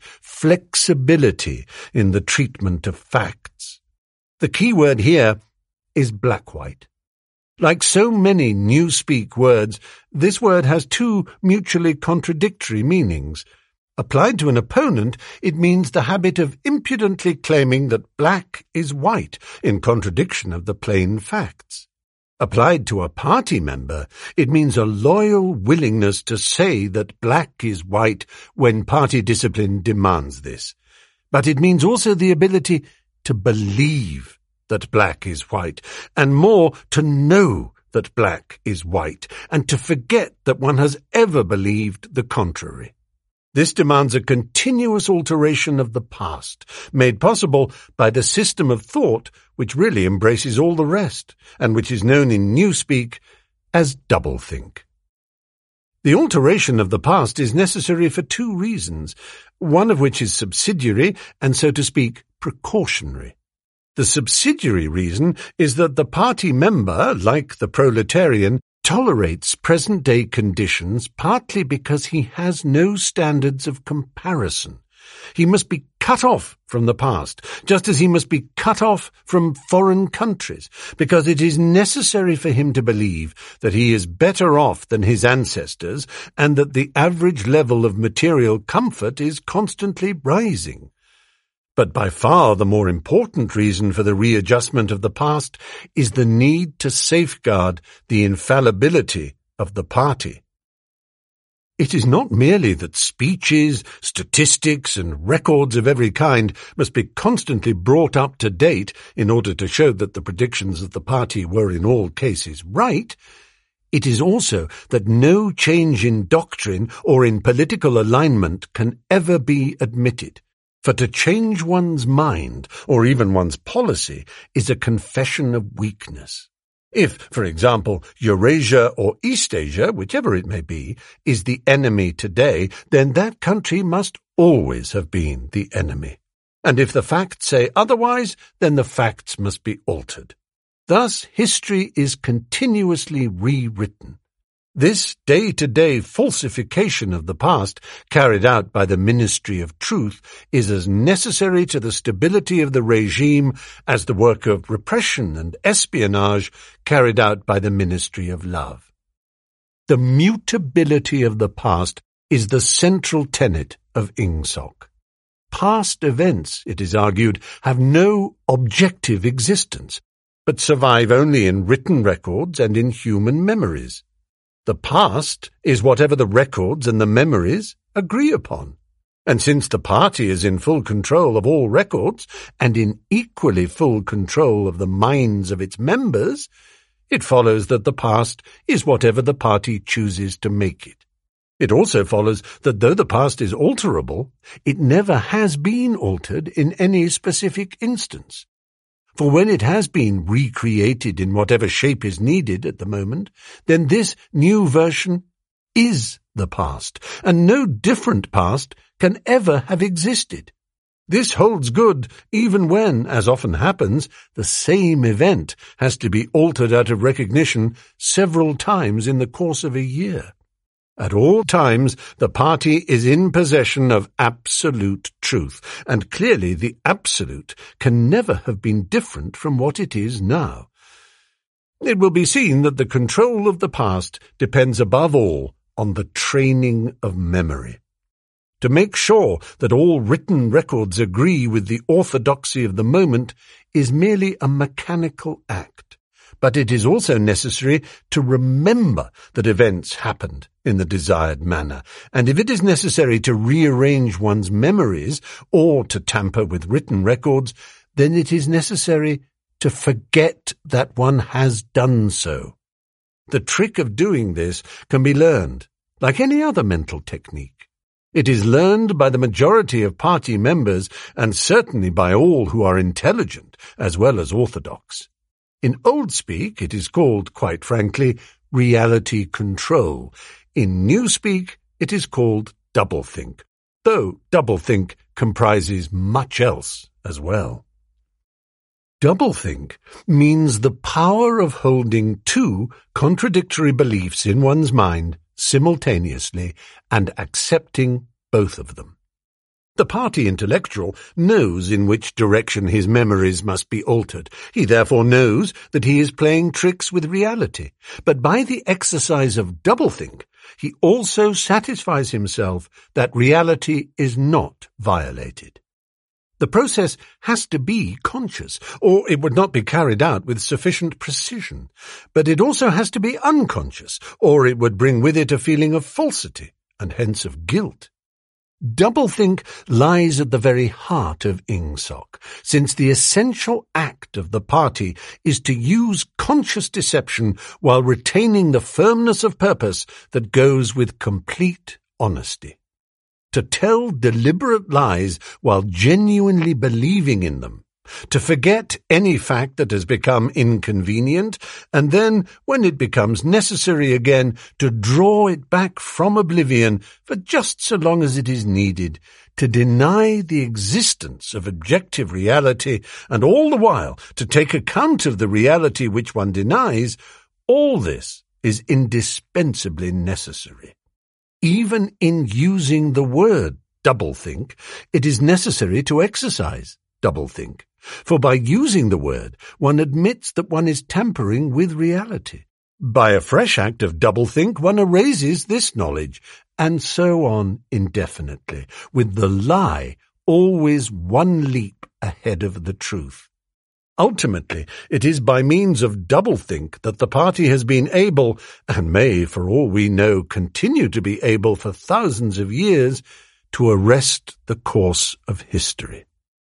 flexibility in the treatment of facts. The key word here is black-white. Like so many Newspeak words, this word has 2 mutually contradictory meanings. Applied to an opponent, it means the habit of impudently claiming that black is white, in contradiction of the plain facts. Applied to a party member, it means a loyal willingness to say that black is white when party discipline demands this. But it means also the ability to believe that black is white, and more, to know that black is white, and to forget that one has ever believed the contrary. This demands a continuous alteration of the past, made possible by the system of thought which really embraces all the rest, and which is known in Newspeak as doublethink. The alteration of the past is necessary for 2 reasons, one of which is subsidiary and, so to speak, precautionary. The subsidiary reason is that the party member, like the proletarian, tolerates present-day conditions partly because he has no standards of comparison. He must be cut off from the past, just as he must be cut off from foreign countries, because it is necessary for him to believe that he is better off than his ancestors and that the average level of material comfort is constantly rising. But by far the more important reason for the readjustment of the past is the need to safeguard the infallibility of the party. It is not merely that speeches, statistics, and records of every kind must be constantly brought up to date in order to show that the predictions of the party were in all cases right. It is also that no change in doctrine or in political alignment can ever be admitted. For to change one's mind, or even one's policy, is a confession of weakness. If, for example, Eurasia or Eastasia, whichever it may be, is the enemy today, then that country must always have been the enemy. And if the facts say otherwise, then the facts must be altered. Thus, history is continuously rewritten. This day-to-day falsification of the past, carried out by the Ministry of Truth, is as necessary to the stability of the regime as the work of repression and espionage carried out by the Ministry of Love. The mutability of the past is the central tenet of Ingsoc. Past events, it is argued, have no objective existence. but survive only in written records and in human memories. The past is whatever the records and the memories agree upon. And since the party is in full control of all records and in equally full control of the minds of its members, it follows that the past is whatever the party chooses to make it. It also follows that though the past is alterable, it never has been altered in any specific instance. For when it has been recreated in whatever shape is needed at the moment, then this new version is the past, and no different past can ever have existed. This holds good even when, as often happens, the same event has to be altered out of recognition several times in the course of a year. At all times, the party is in possession of absolute truth, and clearly the absolute can never have been different from what it is now. It will be seen that the control of the past depends above all on the training of memory. To make sure that all written records agree with the orthodoxy of the moment is merely a mechanical act, but it is also necessary to remember that events happened in the desired manner, and if it is necessary to rearrange one's memories or to tamper with written records, then it is necessary to forget that one has done so. The trick of doing this can be learned, like any other mental technique. It is learned by the majority of party members, and certainly by all who are intelligent as well as orthodox. In old speak, it is called, quite frankly, reality control. In new speak, it is called doublethink, though doublethink comprises much else as well. Doublethink means the power of holding two contradictory beliefs in one's mind simultaneously and accepting both of them. The party intellectual knows in which direction his memories must be altered. He therefore knows that he is playing tricks with reality. But by the exercise of doublethink, he also satisfies himself that reality is not violated. The process has to be conscious, or it would not be carried out with sufficient precision. But it also has to be unconscious, or it would bring with it a feeling of falsity, and hence of guilt. Doublethink lies at the very heart of Ingsoc, since the essential act of the party is to use conscious deception while retaining the firmness of purpose that goes with complete honesty. To tell deliberate lies while genuinely believing in them, to forget any fact that has become inconvenient, and then, when it becomes necessary again, to draw it back from oblivion for just so long as it is needed, to deny the existence of objective reality, and all the while to take account of the reality which one denies, all this is indispensably necessary. Even in using the word doublethink, it is necessary to exercise doublethink. For by using the word, one admits that one is tampering with reality. By a fresh act of doublethink, one erases this knowledge, and so on indefinitely, with the lie always one leap ahead of the truth. Ultimately, it is by means of doublethink that the party has been able, and may, for all we know, continue to be able for thousands of years, to arrest the course of history.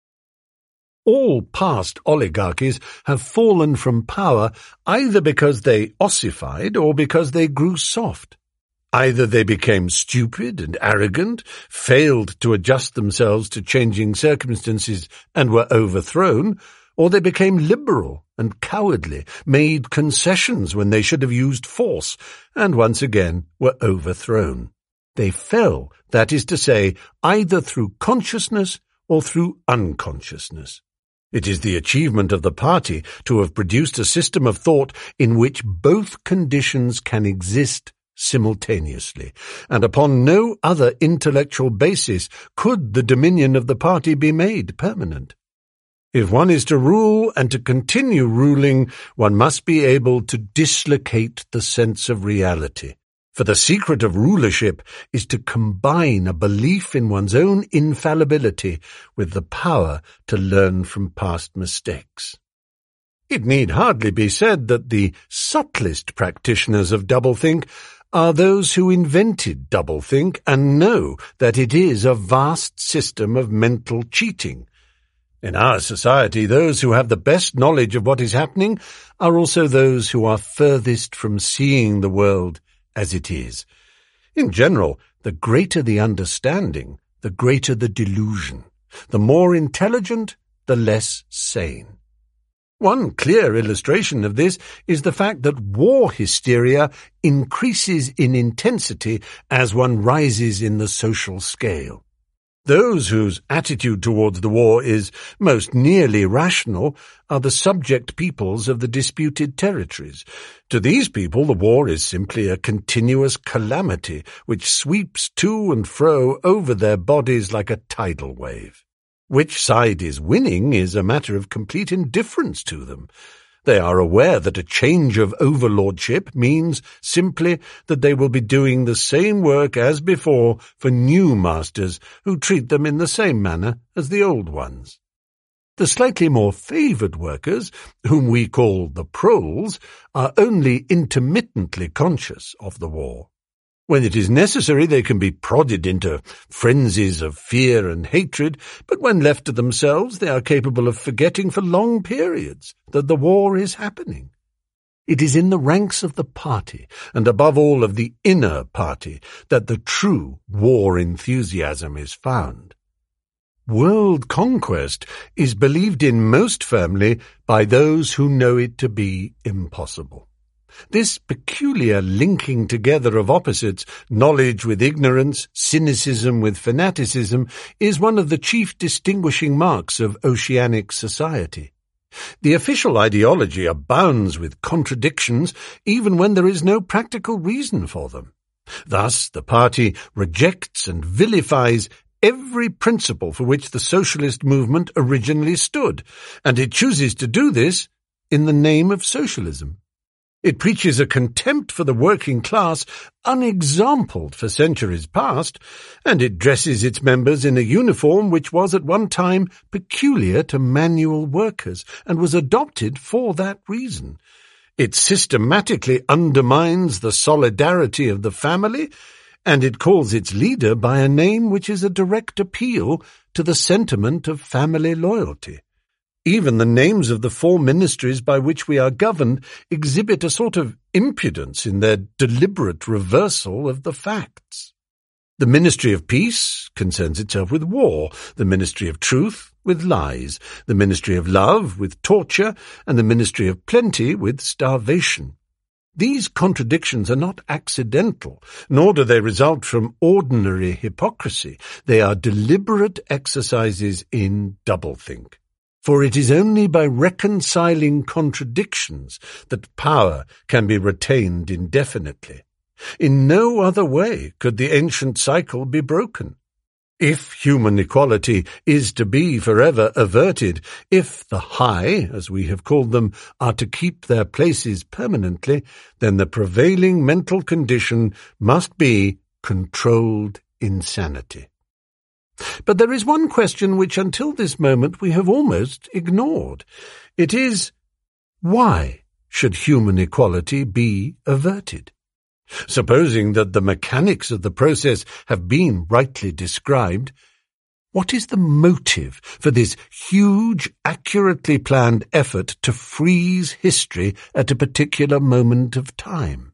All past oligarchies have fallen from power either because they ossified or because they grew soft. Either they became stupid and arrogant, failed to adjust themselves to changing circumstances and were overthrown, or they became liberal and cowardly, made concessions when they should have used force, and once again were overthrown. They fell, that is to say, either through consciousness or through unconsciousness. It is the achievement of the party to have produced a system of thought in which both conditions can exist simultaneously, and upon no other intellectual basis could the dominion of the party be made permanent. If one is to rule and to continue ruling, one must be able to dislocate the sense of reality. For the secret of rulership is to combine a belief in one's own infallibility with the power to learn from past mistakes. It need hardly be said that the subtlest practitioners of doublethink are those who invented doublethink and know that it is a vast system of mental cheating. In our society, those who have the best knowledge of what is happening are also those who are furthest from seeing the world as it is. In general, the greater the understanding, the greater the delusion. The more intelligent, the less sane. One clear illustration of this is the fact that war hysteria increases in intensity as one rises in the social scale. Those whose attitude towards the war is most nearly rational are the subject peoples of the disputed territories. To these people, the war is simply a continuous calamity which sweeps to and fro over their bodies like a tidal wave. Which side is winning is a matter of complete indifference to them. They are aware that a change of overlordship means simply that they will be doing the same work as before for new masters who treat them in the same manner as the old ones. The slightly more favoured workers, whom we call the proles, are only intermittently conscious of the war. When it is necessary, they can be prodded into frenzies of fear and hatred, but when left to themselves, they are capable of forgetting for long periods that the war is happening. It is in the ranks of the party, and above all of the inner party, that the true war enthusiasm is found. World conquest is believed in most firmly by those who know it to be impossible. This peculiar linking together of opposites, knowledge with ignorance, cynicism with fanaticism, is one of the chief distinguishing marks of oceanic society. The official ideology abounds with contradictions even when there is no practical reason for them. Thus, the party rejects and vilifies every principle for which the socialist movement originally stood, and it chooses to do this in the name of socialism. It preaches a contempt for the working class unexampled for centuries past, and it dresses its members in a uniform which was at one time peculiar to manual workers and was adopted for that reason. It systematically undermines the solidarity of the family, and it calls its leader by a name which is a direct appeal to the sentiment of family loyalty. Even the names of the four ministries by which we are governed exhibit a sort of impudence in their deliberate reversal of the facts. The Ministry of Peace concerns itself with war, the Ministry of Truth with lies, the Ministry of Love with torture, and the Ministry of Plenty with starvation. These contradictions are not accidental, nor do they result from ordinary hypocrisy. They are deliberate exercises in doublethink. For it is only by reconciling contradictions that power can be retained indefinitely. In no other way could the ancient cycle be broken. If human equality is to be forever averted, if the high, as we have called them, are to keep their places permanently, then the prevailing mental condition must be controlled insanity. But there is one question which until this moment we have almost ignored. It is, why should human equality be averted? Supposing that the mechanics of the process have been rightly described, what is the motive for this huge, accurately planned effort to freeze history at a particular moment of time?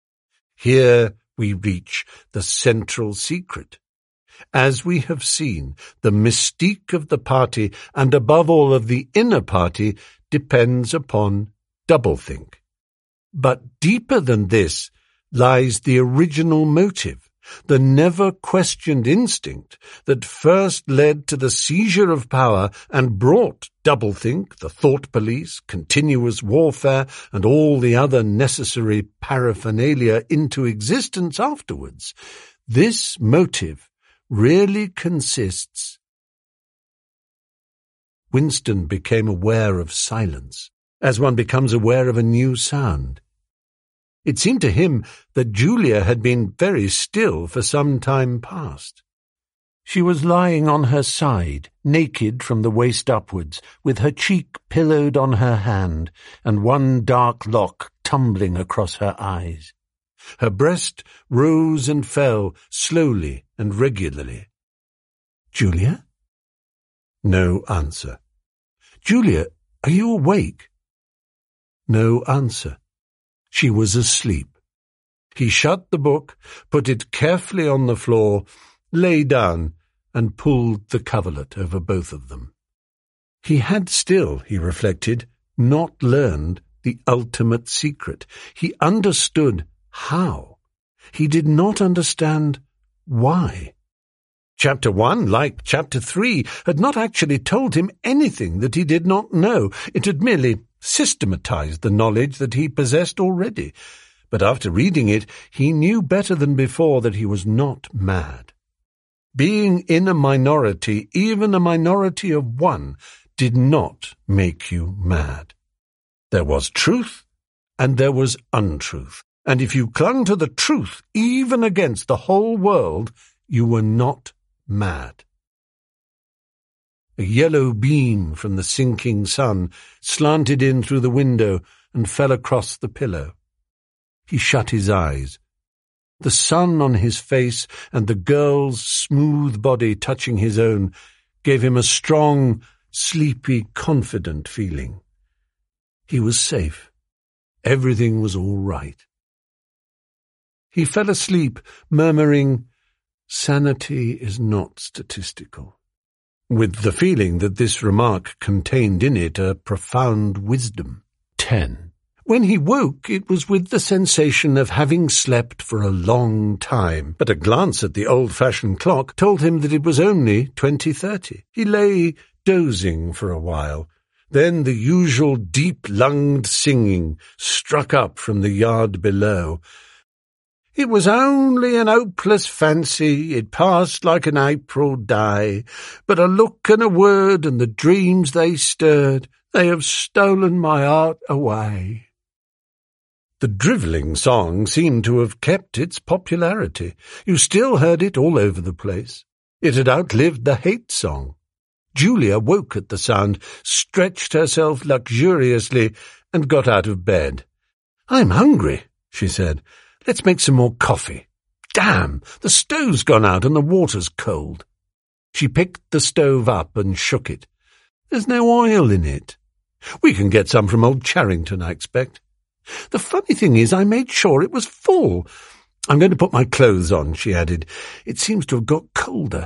Here we reach the central secret. As we have seen, the mystique of the party, and above all of the inner party, depends upon doublethink. But deeper than this lies the original motive, the never-questioned instinct that first led to the seizure of power and brought doublethink, the thought police, continuous warfare, and all the other necessary paraphernalia into existence afterwards. This motive really consists. Winston became aware of silence, as one becomes aware of a new sound. It seemed to him that Julia had been very still for some time past. She was lying on her side, naked from the waist upwards, with her cheek pillowed on her hand, and one dark lock tumbling across her eyes. Her breast rose and fell slowly and regularly. "Julia?" No answer. "Julia, are you awake?" No answer. She was asleep. He shut the book, put it carefully on the floor, lay down, and pulled the coverlet over both of them. He had still, he reflected, not learned the ultimate secret. He understood how. He did not understand why. Chapter 1, like Chapter 3, had not actually told him anything that he did not know. It had merely systematized the knowledge that he possessed already. But after reading it, he knew better than before that he was not mad. Being in a minority, even a minority of one, did not make you mad. There was truth, and there was untruth. And if you clung to the truth, even against the whole world, you were not mad. A yellow beam from the sinking sun slanted in through the window and fell across the pillow. He shut his eyes. The sun on his face and the girl's smooth body touching his own gave him a strong, sleepy, confident feeling. He was safe. Everything was all right. He fell asleep, murmuring, "Sanity is not statistical," with the feeling that this remark contained in it a profound wisdom. 10. When he woke, it was with the sensation of having slept for a long time, but a glance at the old-fashioned clock told him that it was only 20:30. He lay dozing for a while. Then the usual deep-lunged singing struck up from the yard below. "It was only an hopeless fancy, it passed like an April day, but a look and a word and the dreams they stirred, they have stolen my heart away." The drivelling song seemed to have kept its popularity. You still heard it all over the place. It had outlived the hate song. Julia woke at the sound, stretched herself luxuriously, and got out of bed. "I'm hungry," she said. "Let's make some more coffee. Damn, the stove's gone out and the water's cold." She picked the stove up and shook it. "There's no oil in it." "We can get some from old Charrington, I expect." "The funny thing is, I made sure it was full. I'm going to put my clothes on," she added. "It seems to have got colder."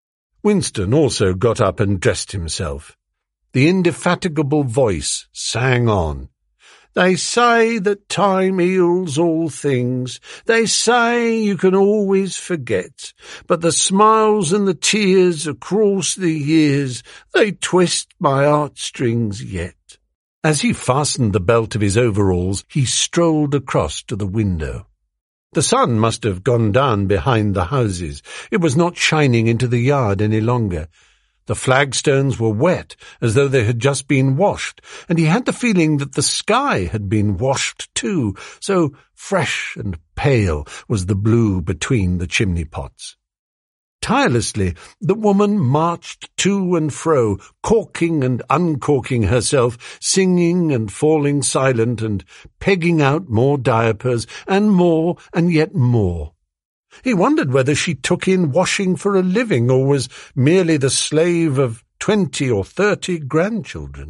Winston also got up and dressed himself. The indefatigable voice sang on. "They say that time heals all things. They say you can always forget. But the smiles and the tears across the years, they twist my heartstrings yet." As he fastened the belt of his overalls, he strolled across to the window. The sun must have gone down behind the houses. It was not shining into the yard any longer. The flagstones were wet, as though they had just been washed, and he had the feeling that the sky had been washed too, so fresh and pale was the blue between the chimney pots. Tirelessly, the woman marched to and fro, corking and uncorking herself, singing and falling silent, and pegging out more diapers, and more, and yet more. He wondered whether she took in washing for a living, or was merely the slave of 20 or 30 grandchildren.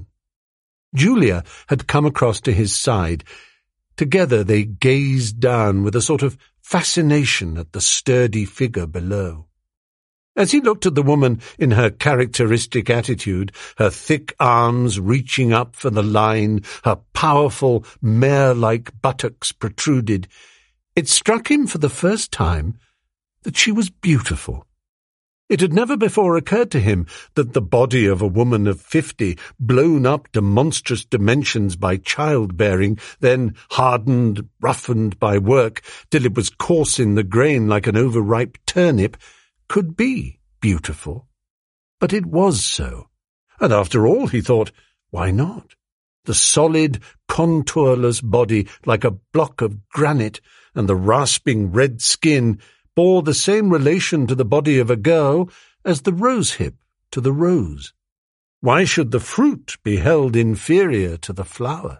Julia had come across to his side. Together they gazed down with a sort of fascination at the sturdy figure below. As he looked at the woman in her characteristic attitude, her thick arms reaching up for the line, her powerful, mare-like buttocks protruded, it struck him for the first time that she was beautiful. It had never before occurred to him that the body of a woman of 50, blown up to monstrous dimensions by childbearing, then hardened, roughened by work, till it was coarse in the grain like an overripe turnip, could be beautiful. But it was so. And after all, he thought, why not? The solid, contourless body, like a block of granite, and the rasping red skin bore the same relation to the body of a girl as the rosehip to the rose? Why should the fruit be held inferior to the flower?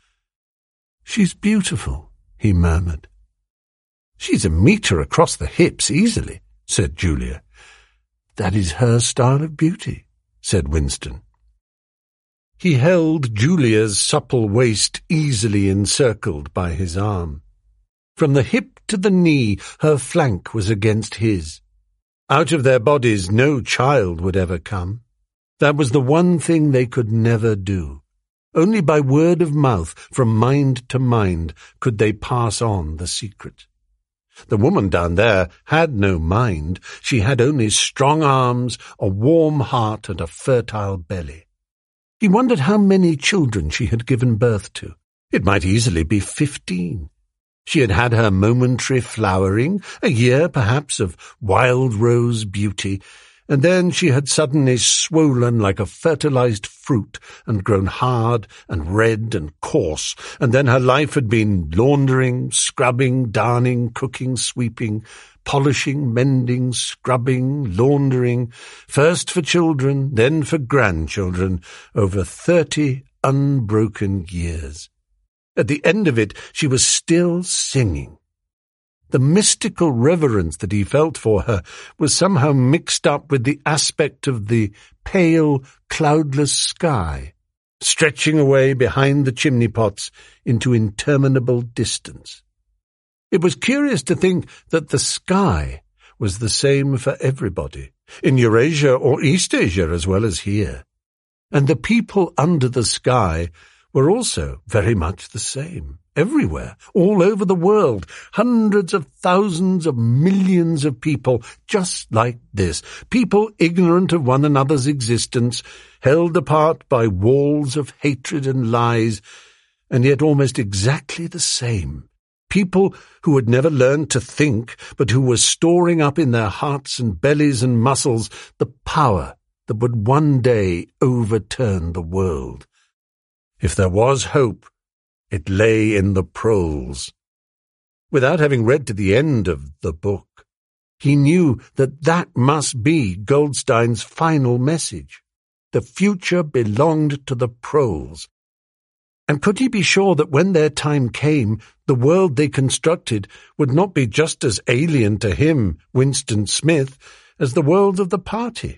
"She's beautiful," he murmured. "She's a metre across the hips easily," said Julia. "That is her style of beauty," said Winston. He held Julia's supple waist easily encircled by his arm. From the hip to the knee, her flank was against his. Out of their bodies no child would ever come. That was the one thing they could never do. Only by word of mouth, from mind to mind, could they pass on the secret. The woman down there had no mind. She had only strong arms, a warm heart, and a fertile belly. He wondered how many children she had given birth to. It might easily be 15. She had had her momentary flowering, a year perhaps of wild rose beauty, and then she had suddenly swollen like a fertilized fruit and grown hard and red and coarse, and then her life had been laundering, scrubbing, darning, cooking, sweeping, polishing, mending, scrubbing, laundering, first for children, then for grandchildren, over 30 unbroken years. At the end of it, she was still singing. The mystical reverence that he felt for her was somehow mixed up with the aspect of the pale, cloudless sky, stretching away behind the chimney-pots into interminable distance. It was curious to think that the sky was the same for everybody, in Eurasia or Eastasia as well as here, and the people under the sky were also very much the same, everywhere, all over the world, hundreds of thousands of millions of people just like this, people ignorant of one another's existence, held apart by walls of hatred and lies, and yet almost exactly the same. People who had never learned to think, but who were storing up in their hearts and bellies and muscles the power that would one day overturn the world. If there was hope, it lay in the proles. Without having read to the end of the book, he knew that that must be Goldstein's final message. The future belonged to the proles. And could he be sure that when their time came, the world they constructed would not be just as alien to him, Winston Smith, as the world of the party?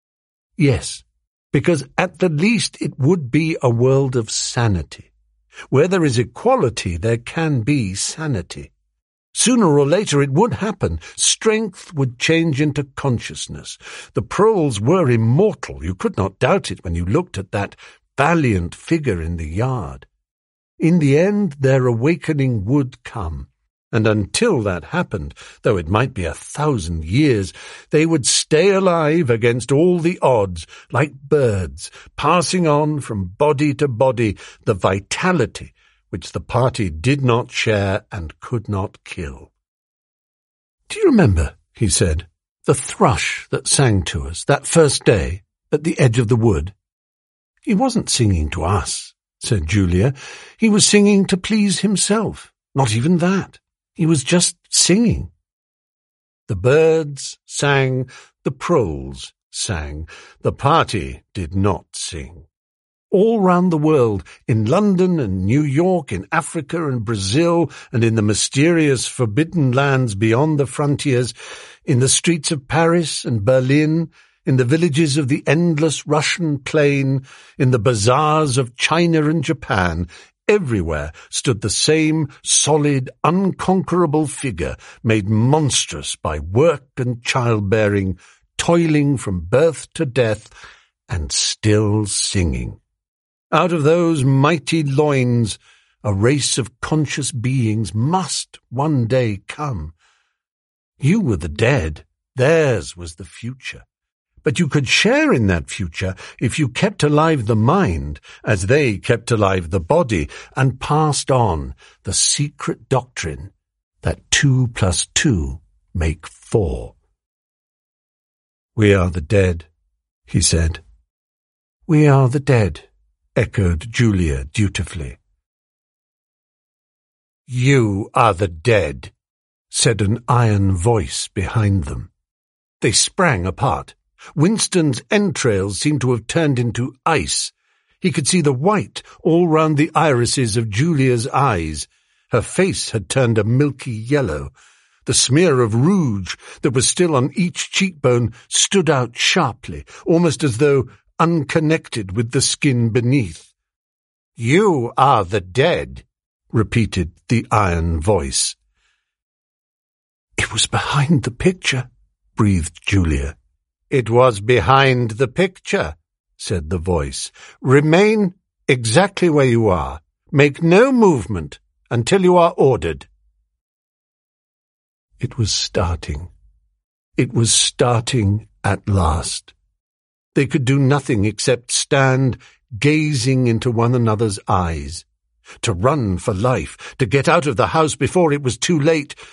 Yes, because at the least it would be a world of sanity. Where there is equality, there can be sanity. Sooner or later it would happen. Strength would change into consciousness. The proles were immortal. You could not doubt it when you looked at that valiant figure in the yard. In the end, their awakening would come. And until that happened, though it might be 1,000 years, they would stay alive against all the odds, like birds, passing on from body to body the vitality which the party did not share and could not kill. "Do you remember," he said, "the thrush that sang to us that first day at the edge of the wood?" "He wasn't singing to us," said Julia. "He was singing to please himself. Not even that. He was just singing." The birds sang, the proles sang. The party did not sing. All round the world, in London and New York, in Africa and Brazil, and in the mysterious forbidden lands beyond the frontiers, in the streets of Paris and Berlin, in the villages of the endless Russian plain, in the bazaars of China and Japan, everywhere stood the same solid, unconquerable figure, made monstrous by work and childbearing, toiling from birth to death, and still singing. Out of those mighty loins, a race of conscious beings must one day come. You were the dead, theirs was the future. But you could share in that future if you kept alive the mind as they kept alive the body and passed on the secret doctrine that 2 + 2 make 4. "We are the dead," he said. "We are the dead," echoed Julia dutifully. "You are the dead," said an iron voice behind them. They sprang apart. Winston's entrails seemed to have turned into ice. He could see the white all round the irises of Julia's eyes. Her face had turned a milky yellow. The smear of rouge that was still on each cheekbone stood out sharply, almost as though unconnected with the skin beneath. "You are the dead," repeated the iron voice. "It was behind the picture," breathed Julia. "It was behind the picture," said the voice. "Remain exactly where you are. Make no movement until you are ordered." It was starting. It was starting at last. They could do nothing except stand gazing into one another's eyes. To run for life, to get out of the house before it was too late,